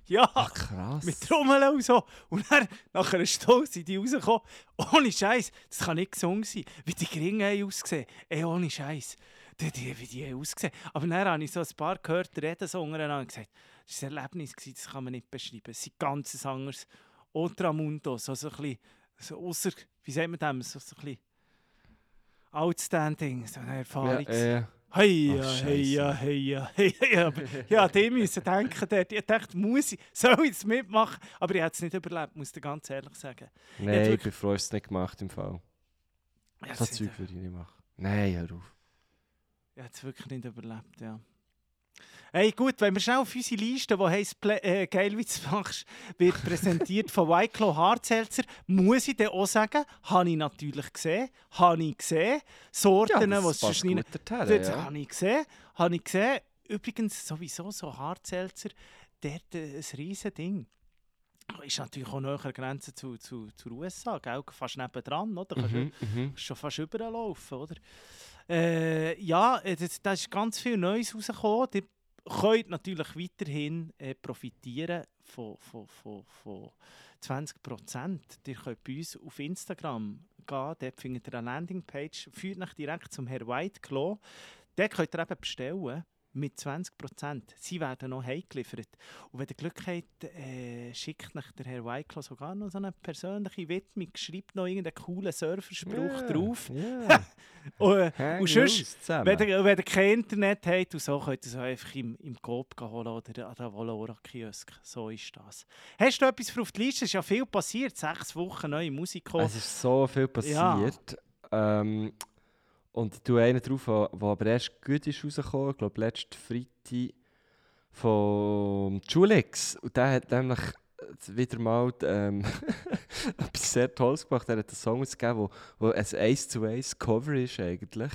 Ja, Ach, krass. mit Trommeln und so. Und dann, nach einer Stunde sind die rausgekommen. Ohne Scheiß, das kann nicht gesungen sein. Wie die Gringe haben ausgesehen. Ey, ohne Scheiß. Die, die, wie die haben ausgesehen. Aber dann habe ich so ein paar gehört, reden so untereinander und gesagt, das war ein Erlebnis, das kann man nicht beschreiben. Es sind ganz anderes Ultramundos, so, so ein bisschen, so ausser, wie sagt man das, so, so ein bisschen outstanding, so eine Erfahrung. Ja, äh, Hey, ja, Ach, hey, ja, Scheisse. hey, ja, hey, ja. Aber, ja, die müssen denken, dort. Ich dachte, muss ich, soll ich es mitmachen? Aber ich habe es nicht überlebt, muss ich ganz ehrlich sagen. Nein, Ja, ich wirklich- bin froh, dass es nicht gemacht im Fall. Ich habe So es Zeug nicht, würde ich nicht machen. Nein, hör auf. ich habe es wirklich nicht überlebt, ja. Hey, gut, wenn wir schnell auf unsere Liste, die heisst Play- äh, «Geil, wie du es machst», wird präsentiert von White Claw Hartselzer, muss ich dann auch sagen, habe ich natürlich gesehen, habe ich gesehen, Sorten, die es passt sonst nicht... gut dorthin, Das ja. habe ich gesehen, habe ich gesehen. Übrigens sowieso so Hartselzer, dort äh, ein riesen Ding. Ist natürlich auch näher Grenze zu, zu, zur U S A, gell? Fast nebendran, oder? Kannst Mhm, mhm. du schon fast überlaufen, oder? Äh, ja, äh, das, da ist ganz viel Neues rausgekommen. Ihr könnt natürlich weiterhin äh, profitieren von, von, von, von zwanzig Prozent. Ihr könnt bei uns auf Instagram gehen, dort findet ihr eine Landingpage, führt euch direkt zum Herr White Claw. Dort könnt ihr eben bestellen mit zwanzig Prozent. Sie werden noch heimgeliefert. Und wenn ihr Glück habt, äh, schickt euch der Herr White Claw sogar noch so eine persönliche Widmung, schreibt noch irgendeinen coolen Surferspruch Ja, drauf. Ja. Und, äh, Hang und sonst, loose zusammen. wenn ihr, wenn ihr kein Internet habt, und so, könnt ihr es auch einfach im, im Coop holen oder an der Valora-Kiosk. So ist das. Hast du etwas für auf die Liste? Es ist ja viel passiert. Sechs Wochen neue Musik gekommen. Es ist so viel passiert. Ähm, und ich tue einen drauf, der der aber erst gut ist rausgekommen. Ich glaube, letzten Freitag von Julix. Und der hat nämlich wieder mal ähm, etwas sehr Tolles gemacht. Er hat einen Song ausgegeben, wo, wo ein eins zu eins Cover ist eigentlich.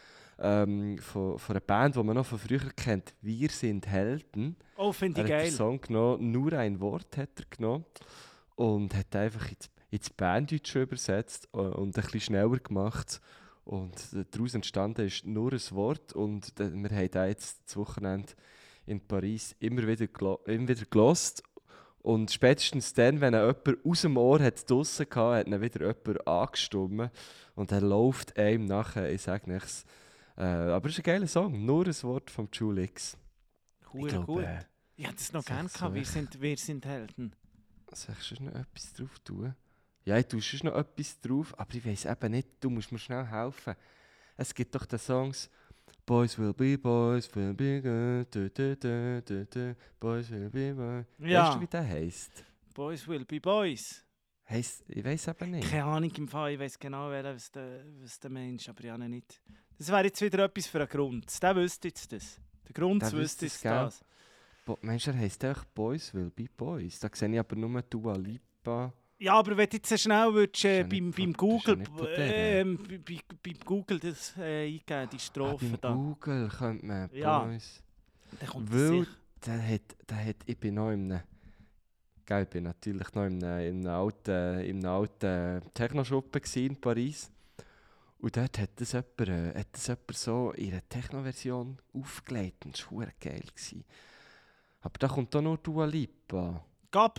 Ähm, von, von einer Band, die man noch von früher kennt. «Wir sind Helden». Oh, finde Er ich hat geil. den Song genommen, «Nur ein Wort» hat er genommen. Und hat einfach ins, ins Banddeutsch übersetzt äh, und ein bisschen schneller gemacht. Und daraus entstanden ist «Nur ein Wort». Und äh, wir haben da jetzt das Wochenende in Paris immer wieder, gelo immer wieder gelost. Und spätestens dann, wenn er jemand aus dem Ohr hat draussen hatte, hat ihn wieder jemand angestimmt. Und er läuft einem nachher, ich sage nichts. Äh, aber es ist ein geiler Song, «Nur ein Wort» von Julix. Hure gut. äh, Ich hätte es noch sag gerne so, gehabt. Wir ich- sind, wir sind Helden. Soll ich sonst noch etwas drauf tun? Ja, ich tue sonst noch etwas drauf, aber ich weiss eben nicht, du musst mir schnell helfen. Es gibt doch den Songs «Boys will be boys, will be good, du, du, du, du, du, boys will be boys». Ja. Weißt du, wie der heisst? Boys will be boys. Heisst, ich weiss eben nicht. Keine Ahnung im Fall, ich weiß genau, welcher, was der, was der Mensch, aber ja nicht. Das wäre jetzt wieder etwas für einen Grund. Der wüsste jetzt das. Der Grund Der wüsste wüsste jetzt es, gell? das. Bo Mensch, er heisst einfach «Boys will be boys». Da sehe ich aber nur «Dua Lipa». Ja, aber wenn du jetzt so schnell würdest, äh, Ist ja beim, nicht beim von- ist ja Google, nicht von der, ähm, bei, bei, beim Google das äh, eingeben, die Ah, Strophe beim da, Google könnte man Ja. «Boys». dann kommt Weil das sicher. der hat, der hat, ich bin noch in einem, gell, ich bin natürlich noch in einem, in einem alten, in einem alten Techno-Shop in Paris. Und dort hat das jemand, äh, hat das jemand so in einer Techno-Version aufgelegt und das war verdammt geil. Gewesen. Aber da kommt doch nur «Dua Lipa». Gaber,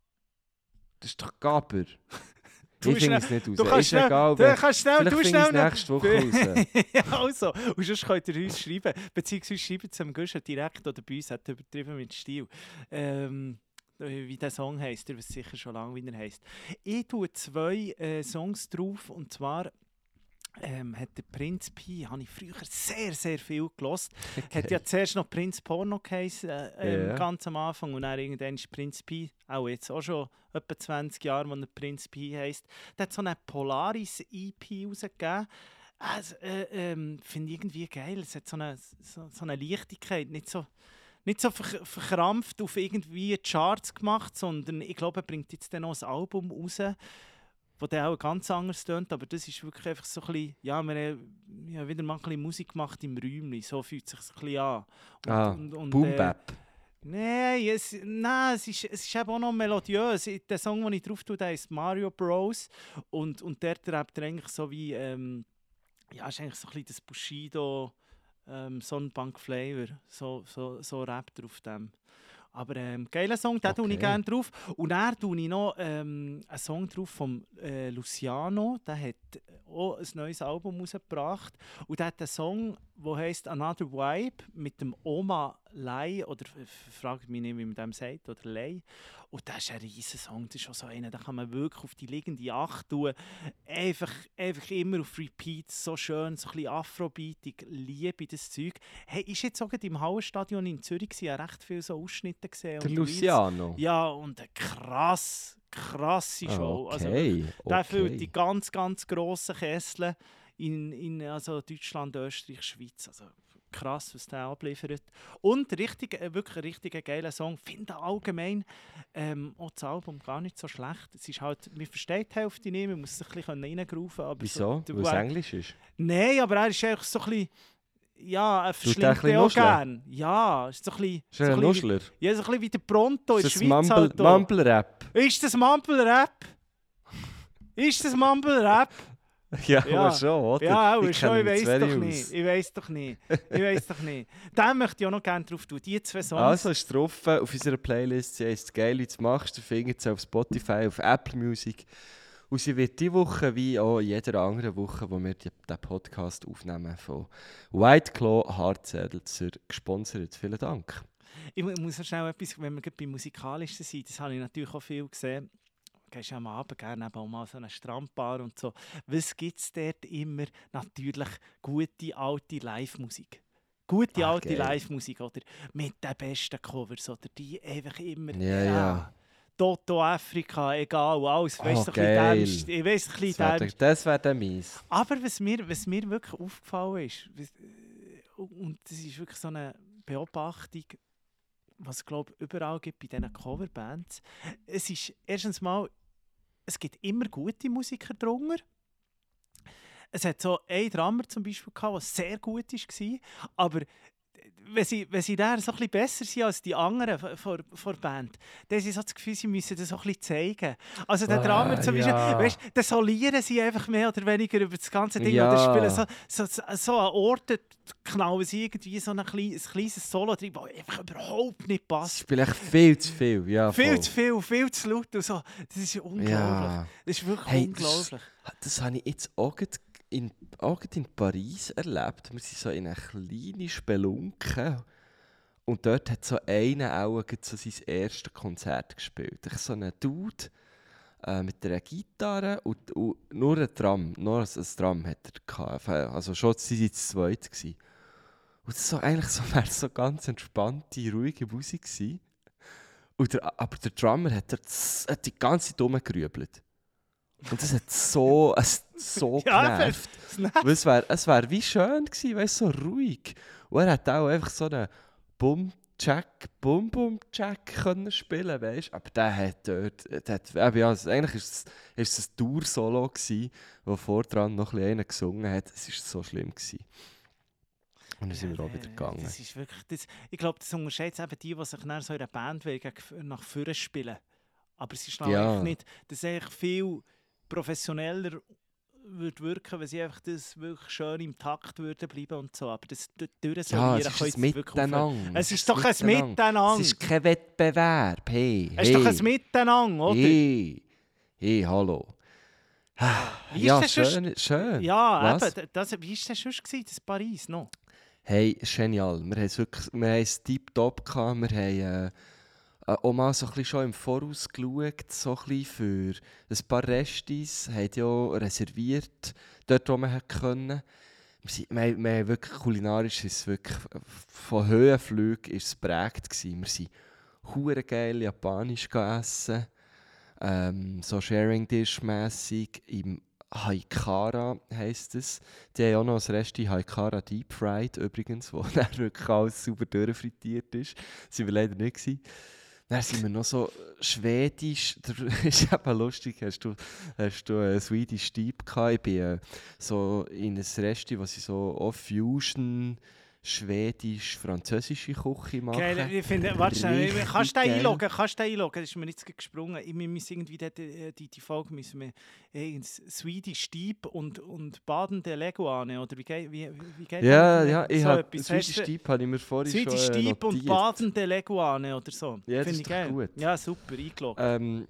Das ist doch Gaber. Du Ich finde schnell- es nicht raus. du kannst Ist schnell, egal, du wenn- kannst schnell, vielleicht du finde ich schnell es nächste Woche raus. Ja, also, und sonst könnt ihr uns schreiben, beziehungsweise schreibt es am Guschen direkt oder bei uns, hat übertrieben mit Stil. Ähm, wie der Song heisst, ihr wisst sicher schon lange, wie er heisst. Ich tue zwei äh, Songs drauf, und zwar ähm, hat der Prinz Pi, habe ich früher sehr, sehr viel gehört. Hat ja zuerst noch Prinz Porno geheißen, äh, ähm, Ja. ganz am Anfang, und dann irgendwann ist Prinz Pi, auch jetzt auch schon etwa zwanzig Jahre, wo er Prinz Pi heisst. Der hat so eine Polaris-E P rausgegeben. Also, äh, ähm, finde ich irgendwie geil. Es hat so eine, so, so eine Leichtigkeit, nicht so, nicht so ver verkrampft auf irgendwie Charts gemacht, sondern ich glaube, er bringt jetzt dann noch ein Album raus, wo der auch ganz anders tönt, aber das ist wirklich einfach so ein bisschen, ja, wir haben ja, wieder mal ein bisschen Musik gemacht im Räumchen, so fühlt es sich ein bisschen an. Und, Ah, und, und, Boom äh, Bap. Nein, es, nein es, ist, es ist eben auch noch melodiös. Der Song, den ich drauf tue, der heißt «Mario Bros». Und, und der rappt er eigentlich so wie, ähm, ja, ist eigentlich so ein bisschen das Bushido, ähm, Sonnenbank-Flavor. So, so, so rappt er auf dem. Aber ähm, geiler Song, den Okay. tue ich gerne drauf. Und dann tue ich noch ähm, einen Song drauf von äh, Luciano. Der hat auch ein neues Album rausgebracht. Und der hat einen Song, der heisst «Another Vibe» mit dem Oma Lei. Oder fragt mich nicht, wie man dem sagt. Oder Lei. Und das ist ein riesen Song. Das ist auch so einer, da kann man wirklich auf die liegende Acht tun. Einfach, einfach immer auf Repeat. So schön, so ein bisschen Afrobeat. Ich liebe das Zeug. Hey, ist jetzt sogar im Hallenstadion in Zürich gewesen. Ich habe recht viele so Ausschnitte gesehen. Der und Luciano. ja, und eine krass, krasse Show. Ah, Also, okay, der okay. füllt die ganz, ganz grossen Kessel in, in also Deutschland, Österreich, Schweiz. Also krass, was der abliefert. Und richtig, äh, wirklich ein richtig geiler Song. Ich finde allgemein ähm, auch das Album gar nicht so schlecht. Es ist halt, man versteht die Hälfte nicht, man muss sich ein bisschen reingrooven. Aber Wieso? So, Weil es Englisch ist? Nein, aber er ist eigentlich so ein bisschen... Ja, er der ein verschlingt bisschen den auch nuscheln? gern. Ja, ist so ein bisschen... Ist er so ein ein bisschen- Nuschler? Ja, so ein bisschen wie der Pronto in der Ist das Schweiz Mumble, halt auch. Mumble-Rap? Ist das Mumble-Rap? Ist das Mumble-Rap? Ja, Ja. aber schon, oder? Ja, aber Ich schon, kenne ich mich weiß zu doch wenig nicht. aus. Ich weiß doch nicht. Ich weiß doch nicht. Den möchte ich auch noch gerne drauf tun. Die zwei Songs. Also ist drauf auf unserer Playlist. Sie heisst «Geil, wie du machst». Ihr findet sie auf Spotify, auf Apple Music. Und sie wird diese Woche, wie auch jede andere Woche, wo wir die, den Podcast aufnehmen, von White Claw Hardseltzer gesponsert. Vielen Dank. Ich mu- muss noch schnell etwas, wenn wir gerade beim Musikalischen sind, das habe ich natürlich auch viel gesehen. Du gehst am Abend gerne eben auch mal so eine Strandbar und so. Was gibt es dort immer? Natürlich gute alte Live-Musik. Gute Ah, alte geil. Live-Musik, oder? Mit den besten Covers, oder? Die einfach immer... Ja, ja. Toto Afrika, egal, alles. Oh, Weißt du, geil. ein bisschen dem- ich weiss, ein Das bisschen wäre dem- der- das wär dann mies. Aber was mir, was mir wirklich aufgefallen ist, was- äh, und das ist wirklich so eine Beobachtung, was es glaube ich überall gibt bei diesen Coverbands, es ist erstens mal, es gibt immer gute Musiker drunter. Es hat so einen Drummer zum Beispiel gehabt, der sehr gut war, aber wenn sie, wenn sie dann so ein bisschen besser sind als die anderen von- von von der Band, dann haben sie so das Gefühl, sie müssen das so ein bisschen zeigen. Also der Ah, Drummer zum Beispiel, ja. weißt, dann solieren sie einfach mehr oder weniger über das ganze Ding Ja. oder spielen so, so, so, so an Orten, knallen sie irgendwie so ein, klein, ein kleines Solo drin, das einfach überhaupt nicht Das passt. spielt echt viel zu viel. Ja, Viel voll. zu viel, viel zu laut und so. Das ist ja unglaublich. Ja. Das ist wirklich Hey, das- unglaublich. Das habe ich jetzt auch gerade in, auch gerade in Paris erlebt. Wir sind so in einer kleinen Spelunke. Und dort hat so einer auch gerade so sein erstes Konzert gespielt. Ich so ein Dude äh, mit einer Gitarre und, und nur ein Drum. Nur ein, ein Drum hat er gehabt. Also schon sie waren zu zweit gewesen. Und das so, eigentlich so, wäre so ganz entspannte, ruhige Musik gewesen. Und der, aber der Drummer hat, er z- hat die ganze Zeit rumgerübelt. Und das hat so, es hat so Ja, genervt. das nervt. Weil es wäre es wär wie schön gewesen, weißt, so ruhig. Und er hat auch einfach so einen Bum-Jack, Bum-Bum-Jack können spielen, weißt. Aber der hat dort, der hat, eben, ja, also eigentlich ist es, ist es ein Tour-Solo gewesen, wo vordran noch ein bisschen einer gesungen hat. Es war so schlimm gewesen. Und dann sind wir auch wieder gegangen. Das ist wirklich, das, ich glaube, das unterscheidet eben die, die sich nach so einer Band wollen, gegen- nach vorne spielen. Aber es ist Ja. eigentlich nicht, dass es eigentlich viel professioneller würde wirken, wenn sie einfach das wirklich schön im Takt würden bleiben und so. Aber das d- Ja, durchsolieren es ist können ein sie wirklich aufhören. Miteinander. Es ist doch ein Miteinander. Es ist kein Wettbewerb. Hey, Es ist doch ein hey. Miteinander, oder? Hey, hey, hallo. Wie ist Ja, das sonst- schön, schön. Ja, Was? eben, das, wie war das sonst, gewesen, das Paris noch? Hey, genial. Wir haben es wirklich, wir haben es tiptop gehabt. Wir haben äh, äh, auch mal so ein bisschen schon im Voraus geschaut, so ein bisschen für ein paar Restis, haben ja auch reserviert, dort wo man hat können. Wir, sind, wir, haben- wir haben wirklich kulinarisch, ist es wirklich, von Höhenflügen ist es geprägt gewesen. Wir sind hure geil japanisch gegessen, ähm, so Sharing-Dish-mässig im Haikara heisst es. Die haben auch noch ein Resti Haikara Deep Fried übrigens, wo dann wirklich alles super durchfrittiert ist. Das waren wir leider nicht gewesen. Dann sind wir noch so schwedisch, das ist eben lustig, hast du, hast du einen Swedish Deep gehabt. Ich bin äh, so in ein Resti, wo sie so auch Fusion schwedisch-französische Küche machen. Geil, ich finde, warte schnell, Richtig kannst du den geil. einloggen? Kannst du den einloggen? Das ist mir jetzt gesprungen. Ich, wir müssen irgendwie die, die, die, die Folge müssen wir äh, Swedish Deep und, und badende Leguane, oder wie geht, wie, wie geht Ja, das? ja, ich so habe etwas. Swedish Hast du- Deep habe ich mir vorhin Swedish schon äh, Deep und notiert. badende Leguane oder so. Ja, das Finde ist ich doch geil. gut. Ja, super, eingeloggt. Ähm,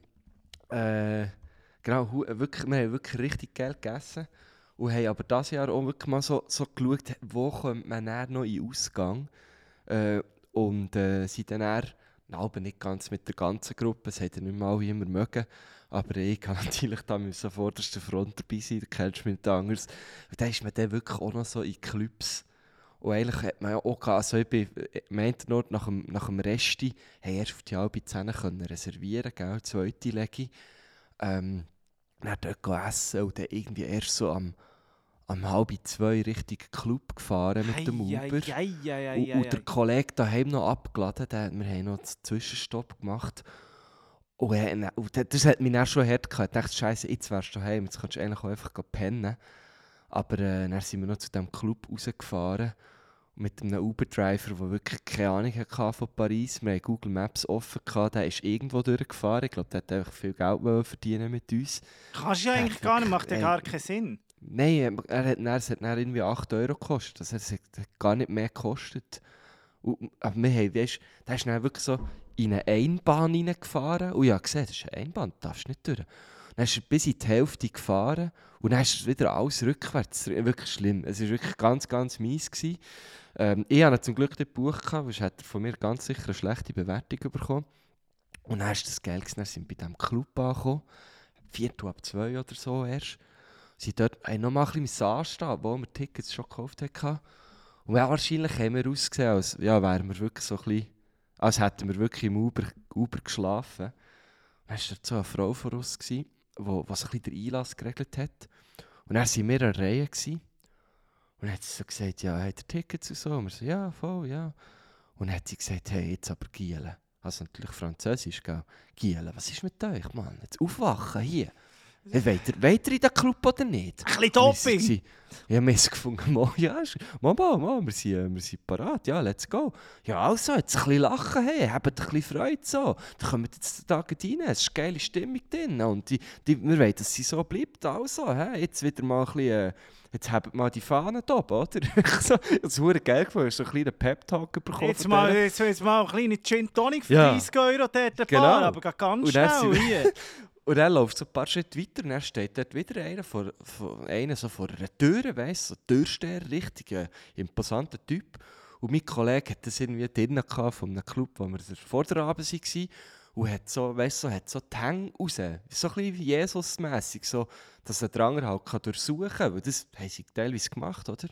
äh, genau, hu- wirklich, wir haben wirklich richtig geil gegessen und haben aber dieses Jahr auch wirklich mal so, so geschaut, wo kommt man dann noch in den Ausgang. Äh, und äh, sind dann eher, aber nicht ganz mit der ganzen Gruppe, es hätten nicht mal alle immer mögen. Aber ich kann natürlich da müssen an vorderster Front dabei sein, da kennst du mich nicht anders. Und dann ist man dann wirklich auch noch so in Clubs. Und eigentlich hat man ja auch gehabt, also ich bin am Ende nach dem, nach dem Resti, hey, erst auf die halbe Zehn können reservieren, gell, zweite Legi. Ähm, dann dort gehen essen und dann irgendwie erst so am, am halb zwei Richtung Club gefahren mit dem Uber. Ei, ei, ei, ei, Und, ei, und der ei. Kollege daheim noch abgeladen, der, wir haben noch einen Zwischenstopp gemacht. Und, äh, und das- das hat mich dann schon hart gehabt. Ich dachte, Scheiße, jetzt wärst du daheim, jetzt kannst du eigentlich auch einfach gehen pennen. Aber äh, dann sind wir noch zu diesem Club rausgefahren. Mit einem Uber-Driver, der wirklich keine Ahnung hatte von Paris. Wir hatten Google Maps offen, gehabt, der ist irgendwo durchgefahren. Ich glaube, der wollte einfach viel Geld wollen verdienen mit uns. Kannst du ja Der eigentlich hat gar nicht, wirklich- macht ja ey. gar keinen Sinn. Nein, er hat, dann- es hat dann irgendwie acht Euro gekostet. Also es hat gar nicht mehr gekostet. Und, aber wir haben, weißt, der ist dann wirklich so in eine Einbahn reingefahren. Und ich habe gesehen, das ist eine Einbahn, da darfst du nicht durch. Dann ist er bis in die Hälfte gefahren und dann ist es wieder alles rückwärts. Wirklich schlimm. Es war wirklich ganz, ganz mies gewesen. Ähm, ich hatte ihn zum Glück nicht gebucht, gehabt, sonst hat er von mir ganz sicher eine schlechte Bewertung bekommen. Und dann ist das geil gewesen, dann sind wir bei diesem Club angekommen. Viertel ab zwei oder so erst. Sie dort haben noch mal ein bisschen anstehen, wo wir Tickets schon gekauft hatten. Und ja, wahrscheinlich haben wir ausgesehen, als ja, wären wir wirklich so ein bisschen, als hätten wir wirklich im Uber, Uber geschlafen. Dann war dort so eine Frau vor uns, die so ein bisschen den Einlass geregelt hat. Und dann waren wir in einer Reihe. Gewesen. Und dann hat sie so gesagt, ja, habt ihr Tickets und so? Und wir so, ja, voll, ja. Und dann hat sie gesagt, hey, jetzt aber Giele. Also natürlich Französisch, gell? Giele, was ist mit euch, Mann? Jetzt aufwachen hier. Ja, wollt, ihr, wollt ihr in den Club oder nicht? Ein bisschen Doping. Ja, wir haben es gefunden, Mo, ja, ist- Mama, Mama, wir sind, äh, wir sind parat, ja, let's go. Ja, also, jetzt ein bisschen lachen, hey, habt ein bisschen Freude so. Da kommen jetzt den Tag rein, es ist eine geile Stimmung drin. Und die, die, wir wollen, dass sie so bleibt, also, hey, jetzt wieder mal ein bisschen, äh, jetzt habt mal die Fahnen oben, oder? so, das ist verdammt geil gefunden, so ein kleiner Pep-Talk bekommen. Jetzt von mal, der. jetzt, jetzt mal ein kleiner Gin Tonic für Ja. dreißig Euro dort ein Genau. Bar, aber geht ganz Und dann schnell sind wir- hier. Und dann läuft so ein paar Schritte weiter und dann steht dort wieder einer vor, vor, einer so vor einer Tür, weißt du, so Türsteher, richtig äh, imposanter Typ. Und mein Kollege hat das irgendwie drinnen gehabt von einem Club, wo wir vor der Abend waren. Und hat so, weißt du, so, hat so die Hänge raus. So ein bisschen wie Jesus-mässig, so, dass er den anderen halt kann durchsuchen kann. Weil das haben sie teilweise gemacht, oder?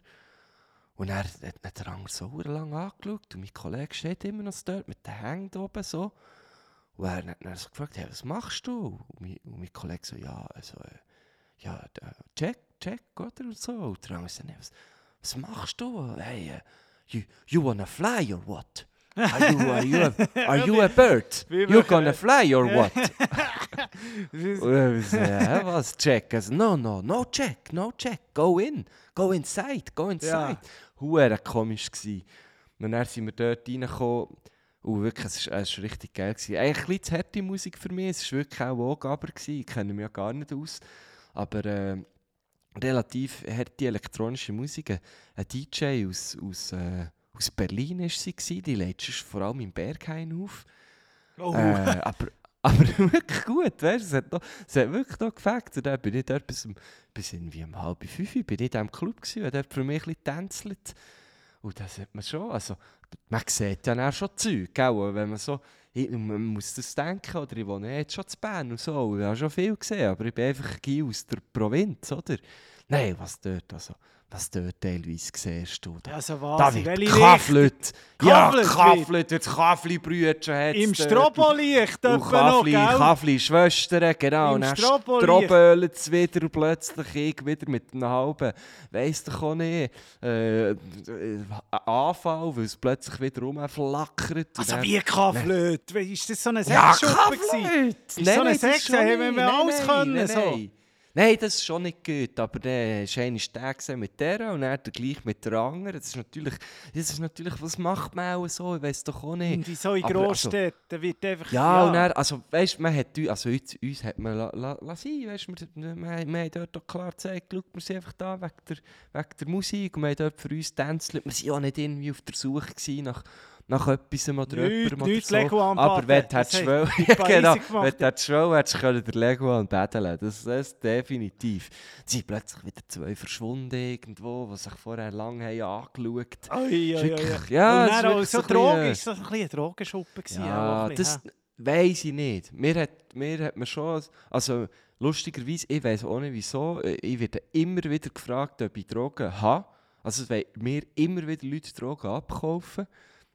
Und er hat dann der andere so lange angeschaut und mein Kollege steht immer noch dort mit den Hängen da oben so. Und er hat dann so gefragt, hey, was machst du? Und mein, und mein Kollege so, ja, also, äh, ja, da, check, check, oder? Und so. Und der andere so, nee, was, was machst du? Hey, uh, you, you wanna fly or what? Are you, are you, a, are you a bird? Wie You machen- gonna fly or what? Das ist- Und er so, hä, was, check? Also, no, no, no check, no check, go in, go inside, go inside. Ja. Huere komisch gsi. Und dann sind wir dort reingekommen. Und wirklich, es war, es war richtig geil. Gewesen. Eigentlich ein bisschen zu harte Musik für mich. Es war wirklich auch Wogaber. Ich kenne mich ja gar nicht aus. Aber äh, relativ harte elektronische Musik. Ein D J aus, aus, äh, aus Berlin war sie. Gewesen. Die lädt vor allem im Berghain auf. Oh. Äh, aber, aber wirklich gut. Weißt? Es, hat noch, es hat wirklich noch gefällt. Und dann bin ich dort bis, um, bis irgendwie um halb fünf bin ich in diesem Club gewesen, und dort für mich ein bisschen tänzelt. Und das hat man schon, also, man sieht ja auch schon Zeug, gell? Wenn man so, ich, man muss das denken, oder ich wohne jetzt schon in Bern und so, und ich habe schon viel gesehen, aber ich bin einfach ein aus der Provinz, oder? Nein, was dort, also, was dort teilweise siehst du. Da, Also da was, wird welche Kafflet, ja, Kafflet Kafflet, wird Kaffli-Brütchen hat's Im dort. Strobolicht Und etwa noch, Kaffli, gell? Kaffli, Schwestern, genau. Im Und dann Strobolicht. strobölen es wieder und plötzlich ich wieder mit einem halben, weiss doch auch nicht, äh, äh, Anfall, weil es plötzlich wieder rumflackert. Und Also dann- wie Kafflöt? Ist das so eine Ja, Sexschuppe gewesen? Kafflet! Ist so eine Sex, haben wir alles können, so. Nein. Nein, das ist schon nicht gut, aber dann ist einer der gesehen mit der und dann der gleich mit der anderen. Das ist natürlich, das ist natürlich, was macht man auch so, ich weiss doch auch nicht. Und in so in Aber, Großstädten also, wird einfach... Ja, ja. und dann, also weißt, man hat, also uns, uns hat man la, la, la sein, weißt, wir, wir, wir haben dort auch klar gezeigt, schau, wir sind einfach da wegen der, wegen der Musik und wir haben dort für uns Tänzchen. Wir waren ja nicht irgendwie auf der Suche gewesen nach... nach etwas oder jemandem oder so. Lego aber wenn du hättest wollen, genau, wenn du hättest wollen, hättest du den Lego anbetteln. Das ist definitiv. Es sind plötzlich wieder zwei verschwunden irgendwo, die sich vorher lange haben angeschaut haben. Oi, oi, oi. Ja, und dann auch so, so Drogen, ist das ein bisschen eine Drogenschuppe gewesen? Ja, ja das weiss ich nicht. Mir hat, mir hat man schon... Also, lustigerweise, ich weiss auch nicht wieso, ich werde immer wieder gefragt, ob ich Drogen habe. Also, weil mir immer wieder Leute Drogen abkaufen.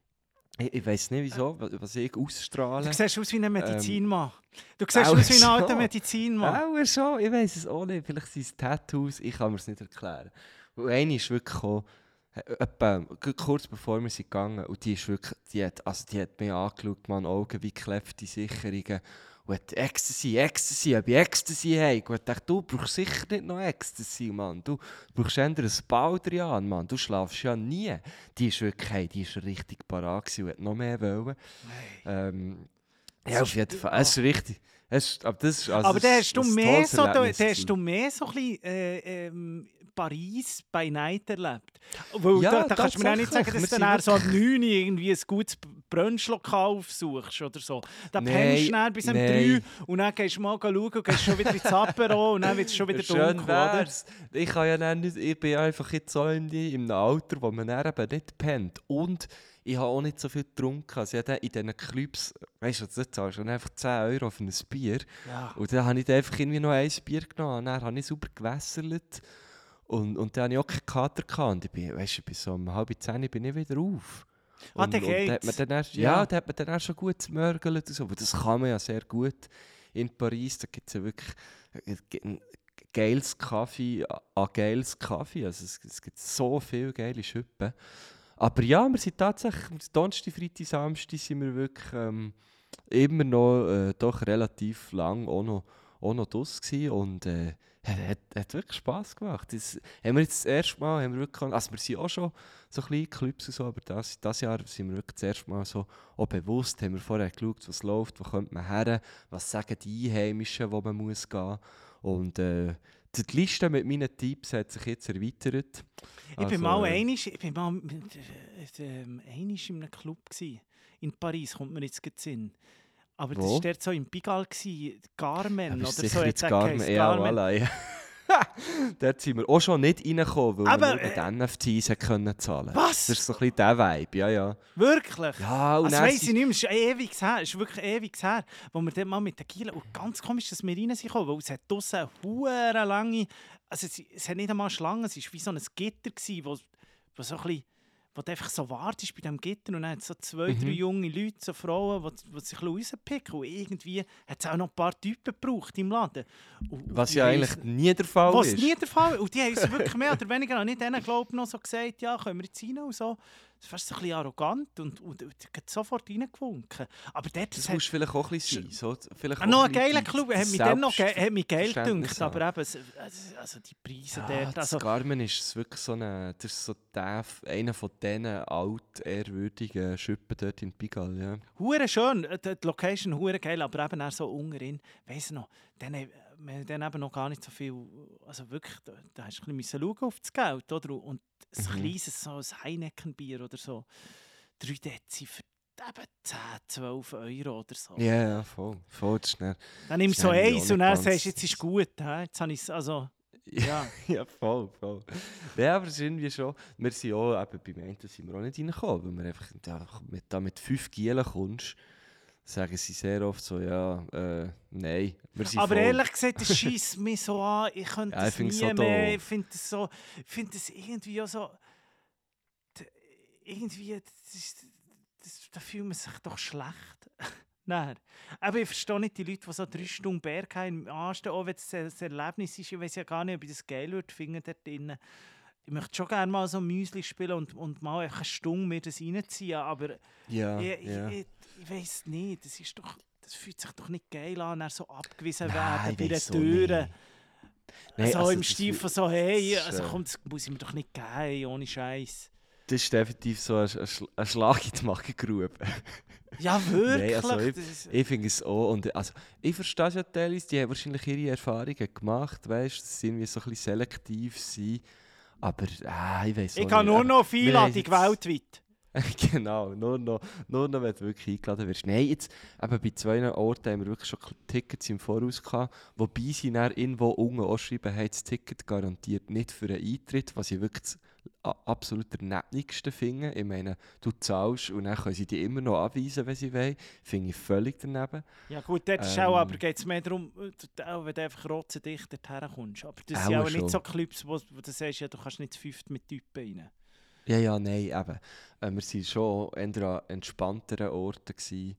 Ich, ich weiss nicht wieso, was ich ausstrahle. Du siehst aus wie ein Medizinmann. Ähm, du siehst aus wie ein alter Medizinmann. Auch schon, ich weiss es auch nicht. Vielleicht sind es Tattoos, ich kann mir es nicht erklären. Und eine ist wirklich gekommen, etwa, kurz bevor wir sind gegangen, und die ist wirklich, die hat, also die hat mich angeschaut, man, Augen wie gekleffte Sicherungen. Und hat Ecstasy, Ecstasy, ob ich Ecstasy habe. Und ich dachte, du brauchst sicher nicht noch Ecstasy, Mann. Du brauchst eher ein Baldrian, Mann. Du schlafst ja nie. Die ist wirklich, hey, die ist richtig parat gewesen und hat noch mehr wollen. Ähm, ja, auf jeden Fall. Es ist richtig. Es ist, aber das ist, also aber da hast du mehr so, da hast du gewesen. mehr so ein bisschen, äh, ähm, Paris by Night erlebt. Weil Ja, da, da kannst du mir auch nicht sagen, dass Wir du sind dann so am neun Uhr irgendwie ein gutes Brunchlokal aufsuchst oder so. Da Nein, pennst du dann bis um nein. drei und dann gehst du mal schauen und gehst schon wieder ins Apero und dann wird es schon wieder Schön dunkel, oder? wär's. Ich, kann ja dann nicht, ich bin ja einfach jetzt so in, die, in einem Alter, wo man dann eben nicht pennt. Und ich habe auch nicht so viel getrunken. Also ich habe in diesen Clubs, weißt du, was du zahlst, und einfach zehn Euro für ein Bier. Ja. Und dann habe ich einfach irgendwie noch ein Bier genommen und dann habe ich sauber gewässert. Und, und dann hatte ich auch keinen Kater gehabt. Und ich bin, weißt du, bis so um halb zehn bin ich wieder auf. Ah, Und, der und da geht's. hat man dann erst, ja, Ja. da hat man dann erst schon gut gemörgelt und so. Aber das kann man ja sehr gut in Paris. Da gibt es ja wirklich ein geiles Kaffee an geiles Kaffee. Also es, es gibt so viele geile Schüppen. Aber ja, wir sind tatsächlich, Donnerstag, Freitag, Samstag sind wir wirklich ähm, immer noch äh, doch relativ lang auch noch, auch noch draus gewesen. Und äh, hat, hat wirklich Spass gemacht. Das haben wir jetzt das erste Mal, haben wir wirklich, also wir sind auch schon so kleine Clubs und so, aber das, das Jahr sind wir wirklich das erste Mal so auch bewusst, haben wir vorher geschaut, was läuft, wo kommt man her, was sagen die Einheimischen, wo man muss gehen. Und äh, die Liste mit meinen Tipps hat sich jetzt erweitert. Ich Also, bin mal äh, einisch, ich bin mal äh, äh, einisch in einem Club gsi. In Paris, kommt mir jetzt gerade Sinn. Aber das Wo? war dort so im Pigalle, gsi, Carmen Ja, oder bist so. sicher hat jetzt der Carmen. geheißen, Ja, Carmen. voilà, ja. Dort sind wir auch schon nicht reingekommen, weil Aber, wir nur mit N F Ts hat können zahlen. Was? Das ist so ein bisschen der Vibe, ja, ja. Wirklich? Ja, und Also dann weiss ich sind- nicht mehr, es ist ewig her, es ist wirklich ewig her, wo wir dort mal mit den Kielen, und ganz komisch, dass wir rein sind, weil es hat draussen eine hure lange, also es, es hat nicht einmal Schlangen, es war wie so ein Gitter gewesen, wo, wo so ein bisschen, wo du einfach so wartest bei diesem Gitter und dann hat es so zwei, Mhm. drei junge Leute, so Frauen, die, die sich ein bisschen rauspicken und irgendwie hat es auch noch ein paar Typen gebraucht im Laden. Und, und Was die ja haben eigentlich uns- nie der Fall Was ist. nie der Fall ist. Und die haben uns wirklich mehr oder weniger, auch nicht denen glaube ich, noch so gesagt, ja, können wir jetzt rein und so. Das war fast so ein bisschen arrogant und, und, und hat sofort reingewunken. Aber dort, Das hat- musst du vielleicht auch ein bisschen sein. So, vielleicht Ah, auch noch ein ein geiler bisschen Club, das hat mich dann noch ge hat mich geil Selbstverständnis gedünkt, aber haben. eben, es- also die Preise Ja, dort, das also, Carmen ist wirklich so, eine, das ist so der, einer von diesen altehrwürdigen Schüppen dort in Pigalle. Ja. hure schön, äh, die die Location hure geil, aber eben auch so unten, weiss ich noch, dann, äh, wir haben dann eben noch gar nicht so viel, also wirklich, da, da hast du ein bisschen schauen auf das Geld, oder? Und ein Mhm. kleines, so ein Heineken-Bier oder so, drei Dezi für eben zehn, zwölf Euro oder so. Ja, ja, voll. voll das ist schnell. Dann nimmst du so Das ist eigentlich eins auch und nicht dann ganz- sagst du, jetzt ist gut, hä? Jetzt habe ich es, also, ja. Ja, voll, voll. Ja, aber es ist irgendwie schon, wir sind auch, eben beim einen sind wir auch nicht reingekommen, weil wir einfach, da mit, da mit fünf Gielen kommst, sagen sie sehr oft so, ja, äh, nein, wir sind Aber voll. ehrlich gesagt, das schießt mich so an. Ich könnte Ja, ich das find's nie so mehr. doof. Ich finde das so, ich finde das irgendwie auch so, d- irgendwie, das ist, das, da fühlt man sich doch schlecht. Nein. Aber ich verstehe nicht die Leute, die so drei Stunden Berg haben, anstehen, auch wenn es ein ein Erlebnis ist. Ich weiß ja gar nicht, ob ich das geil würde finden dort drinnen. Ich möchte schon gerne mal so Müsli spielen und, und mal einfach eine Stunde mir das reinziehen, aber Ja, ich, ja. ich, ich, ich weiß nicht, das ist doch, das fühlt sich doch nicht geil an, dann so abgewiesen Nein, werden ich bei den weiss auch Türen. nicht. Nein, also, also im das Stil wi- von so, hey, das ist, also äh, komm, das muss ich mir doch nicht geben, ohne Scheiß. Das ist definitiv so ein, ein, Schla- ein Schlag in die Magengrube. Ja, Nein, also wirklich. ich, Das ist, ich finde es auch. Und, also, ich verstehe es ja teilweise, die haben wahrscheinlich ihre Erfahrungen gemacht, weißt du, dass sie irgendwie so ein bisschen selektiv sind. Aber ah, ich weiß auch ich kann nicht. nur Aber noch auf wir haben Einladung jetzt- weltweit. Genau, nur noch, nur noch, wenn du wirklich eingeladen wirst. Nein, jetzt eben bei zwei Orten haben wir wirklich schon Tickets im Voraus gehabt, wobei sie dann irgendwo unten auch schreiben, hey, das Ticket garantiert nicht für einen Eintritt, was ich wirklich das a- absolut danebnigste finde. Ich meine, du zahlst und dann können sie dich immer noch abweisen, wenn sie wollen. Finde ich völlig daneben. Ja gut, dort ist Ähm, auch, aber geht es mehr darum, äh, auch wenn du einfach rotzendicht dorthin kommst. Aber das sind Auch auch nicht schon. so Clubs, wo, wo du sagst, ja, du kannst nicht zu fünft mit Typen rein. Ja, ja, nein, eben. Äh, wir waren schon eher an entspannteren Orten. Gewesen.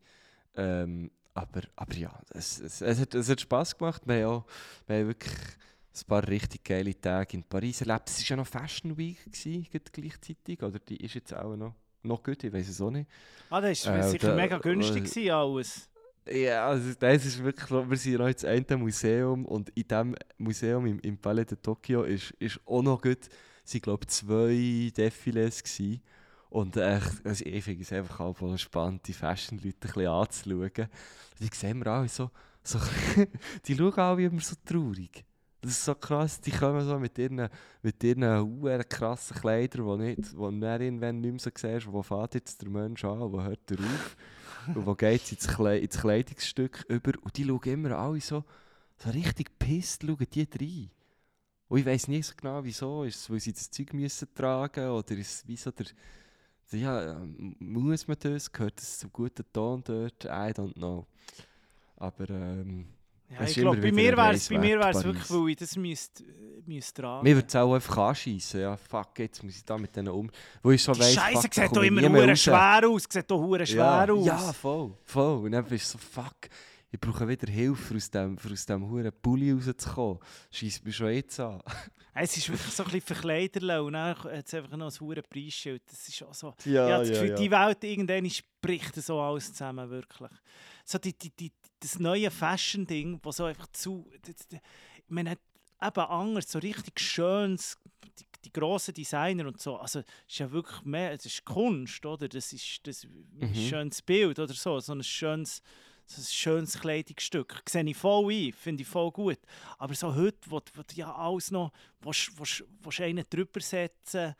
Ähm, aber, aber ja, es, es, es, hat, es hat Spass gemacht. Wir haben, auch, wir haben wirklich ein paar richtig geile Tage in Paris erlebt. Es war ja noch Fashion Week gewesen, gerade gleichzeitig. Oder die ist jetzt auch noch, noch gut, ich weiß es auch nicht. Ah, das war Äh, sicher da- mega günstig äh, gewesen, alles. Ja, also das ist wirklich, wir sind noch ins eine Museum und in diesem Museum im, im Palais de Tokio ist, ist auch noch gut, sind glaube ich zwei Defilés gewesen. Und äh, also ich finde es einfach auch voll spannend, die Fashion-Leute ein bisschen anzuschauen. Die sehen wir alle so, so die schauen alle immer so traurig. Das ist so krass, die kommen so mit ihren, mit ihren huere krassen Kleidern, die nicht, wo du dann irgendwann nicht mehr so siehst, wo fährt jetzt der Mensch an, wo hört er auf und wo geht es ins, Kle ins Kleidungsstück über. Und die schauen immer alle so, so richtig pisst, schauen die rein. Und ich weiss nicht so genau wieso, ist es, weil sie das Zeug müssen tragen oder ist es wieso der, der ja, ähm, muss man das, gehört das zum guten Ton dort, I don't know. Aber ähm, Ja, es ich ist immer glaube, bei wieder mir eine wäre es Reise bei mir wert, wär's Paris. wirklich, weil ich das müsste, müsste tragen. mir würde es auch einfach anschiessen, ja, fuck, jetzt muss ich da mit denen um... Wo ich schon Die weiss, Scheiße fuck, da sieht doch komme ich immer nie mehr hure raus. schwer aus. Sieht doch hure schwer ja, aus. Ja, voll, voll. Und dann bist du so, fuck, ich brauche wieder Hilfe, aus dem, aus dem huren Pulli rauszukommen. Scheisst mich schon jetzt an. Es ist wirklich so ein bisschen Verkleiderle und dann hat es einfach noch ein hure Preisschild. Das ist auch so... Ja, ich habe das Gefühl, die Welt irgendwann bricht so alles zusammen, wirklich. So die, die, die, das neue Fashion-Ding, das so einfach zu... das- das- Ich meine, eben anders, so richtig schönes, die, die grossen Designer und so, also es ist ja wirklich mehr, es ist Kunst, oder? Das ist, das ist ein Mhm. schönes Bild oder so, so ein schönes, so ein schönes Kleidungsstück. Sehe ich voll ein, finde ich voll gut. Aber so heute, wo, wo du ja alles noch, wo, wo, wo einen drüber setzen,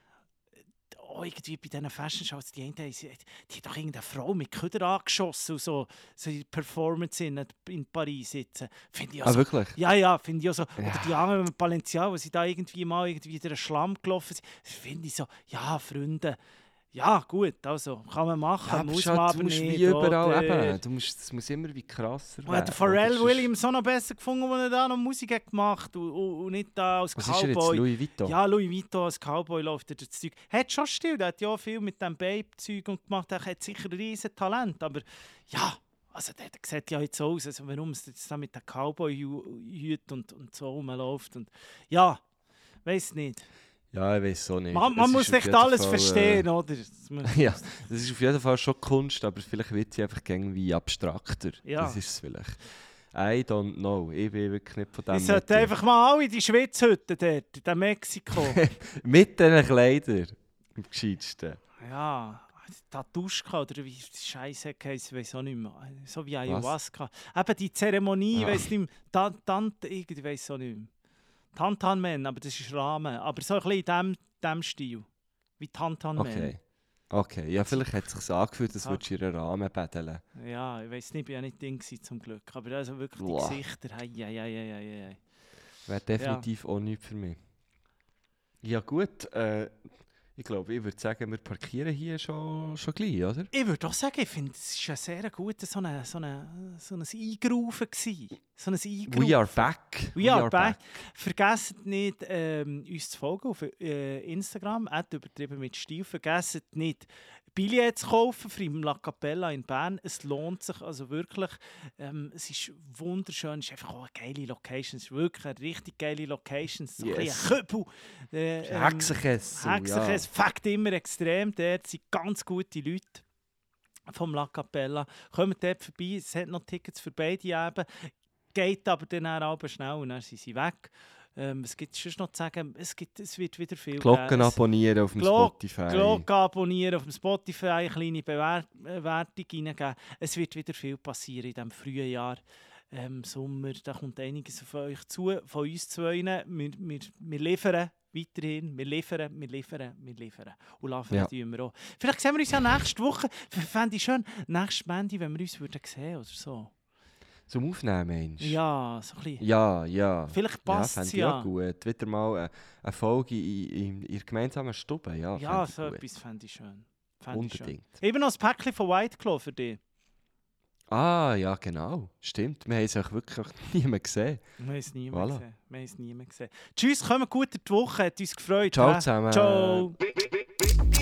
oh, irgendwie bei diesen Fashion-Shows, die, haben- die, die hat doch irgendeine Frau mit Köder angeschossen und so, so die Performance in, in Paris sitzen. Finde ich auch Ah, so, wirklich? ja, ja, finde ich auch so. Oder Ja. die anderen mit Balenciaga, wo sie da irgendwie mal irgendwie in den Schlamm gelaufen sind. Das finde ich so, ja, Freunde, ja, gut, also, kann man machen, Ja, aber muss es ist man halt, aber du musst nicht. wie überall oder? eben, du musst, es muss immer wie krasser Und hat der werden, Pharrell oder? Sonst- Williams auch noch besser gefunden, als er da noch Musik hat gemacht und, und, und nicht da als Was ist er jetzt, Cowboy. Louis Vuitton? Ja, Louis Vuitton als Cowboy läuft er das Zeug. Hat schon still, der hat ja auch viel mit dem Babe-Zeug und gemacht, er hat sicher ein riesen Talent, aber ja, also der, der sieht ja jetzt so aus, also warum es jetzt da mit dem Cowboy-Hut und, und so rumläuft und ja, weiß nicht. Ja, ich weiß auch nicht. Man, man Es muss ist auf nicht jeden alles Fall, verstehen, oder? Das man- Äh, ja, das ist auf jeden Fall schon Kunst, aber vielleicht wird sie einfach irgendwie abstrakter. Ja. Das ist es vielleicht. I don't know. Ich bin wirklich nicht von dem. Ich sollte Metier. einfach mal alle in die Schwitzhütte dort, in dem Mexiko. Mit diesen Kleidern. Am gescheitsten. Ja, Tatuschka oder wie die Scheiße heisst, ich weiß auch nicht mehr. So wie Ayahuasca. Eben die Zeremonie, Ah. ich weiß nicht mehr. Tan- Tante, ich weiß auch nicht mehr. Tantanmen, aber das ist Rahmen. Aber so ein bisschen in dem, dem Stil. Wie Tantanmen. Okay. Okay, ja, vielleicht hat es sich angefühlt, als Ja. würdest du ihren Rahmen betteln. Ja, ich weiß nicht, ich war ja nicht Ding gewesen, zum Glück. Aber also wirklich die Boah. Gesichter, hei, hei, hei, hei, hei. Wäre definitiv auch nichts für mich. Ja gut, äh, ich glaube, ich würde sagen, wir parkieren hier schon, schon gleich, oder? Ich würde auch sagen, ich finde, es war ein sehr guter, so ein so eine, so ein Eingraufen gewesen. So ein Eingraufen. We are back. We, are, back. Vergesst nicht, ähm, uns zu folgen auf äh, Instagram, at übertrieben mit Stil. Vergesst nicht, Billets zu kaufen für im La Capella in Bern. Es lohnt sich also wirklich. Ähm, es ist wunderschön, es ist einfach auch eine geile Location. Es ist wirklich eine richtig geile Location. Es ist so Yes. ein bisschen ein Köbel. Äh, ähm, Hexenkessel, Hexenkessel, fängt immer extrem dort. Es sind ganz gute Leute vom La Capella. Kommt dort vorbei, es hat noch Tickets für beide eben. geht aber dann auch schnell und dann sind sie weg. Ähm, was gibt es sonst noch zu sagen? Es, gibt, es wird wieder viel Glocken geben. abonnieren auf dem Glock, Spotify. Glocke abonnieren auf dem Spotify, eine kleine Bewer- Bewertung reingeben. Es wird wieder viel passieren in diesem frühen Jahr. Ähm, Sommer, da kommt einiges auf euch zu, von uns zwei. Wir, wir, wir liefern weiterhin, wir liefern, wir liefern, wir liefern. Und laufen Ja. tun wir auch. Vielleicht sehen wir uns ja nächste Woche. Fände ich schön, nächste Montag, wenn wir uns würden sehen oder so. Zum Aufnehmen, meinst du? Ja, so ein bisschen. Ja, ja. Vielleicht passt ja, es fände ich ja. auch gut. Wieder mal eine, eine Folge in, in, in der gemeinsamen Stube. Ja, Ja, fände ich so gut. etwas fände ich schön. Fände ich schön. Unbedingt. Eben noch ein Päckchen von White Claw für dich. Ah, ja, genau. Stimmt. Wir haben es auch wirklich niemand gesehen. Wir haben es niemand Voilà. gesehen. Wir haben es niemand gesehen. Tschüss, kommt gut in die Woche. Hat uns gefreut. Ciao hä? zusammen. Ciao. Big, big, big, big.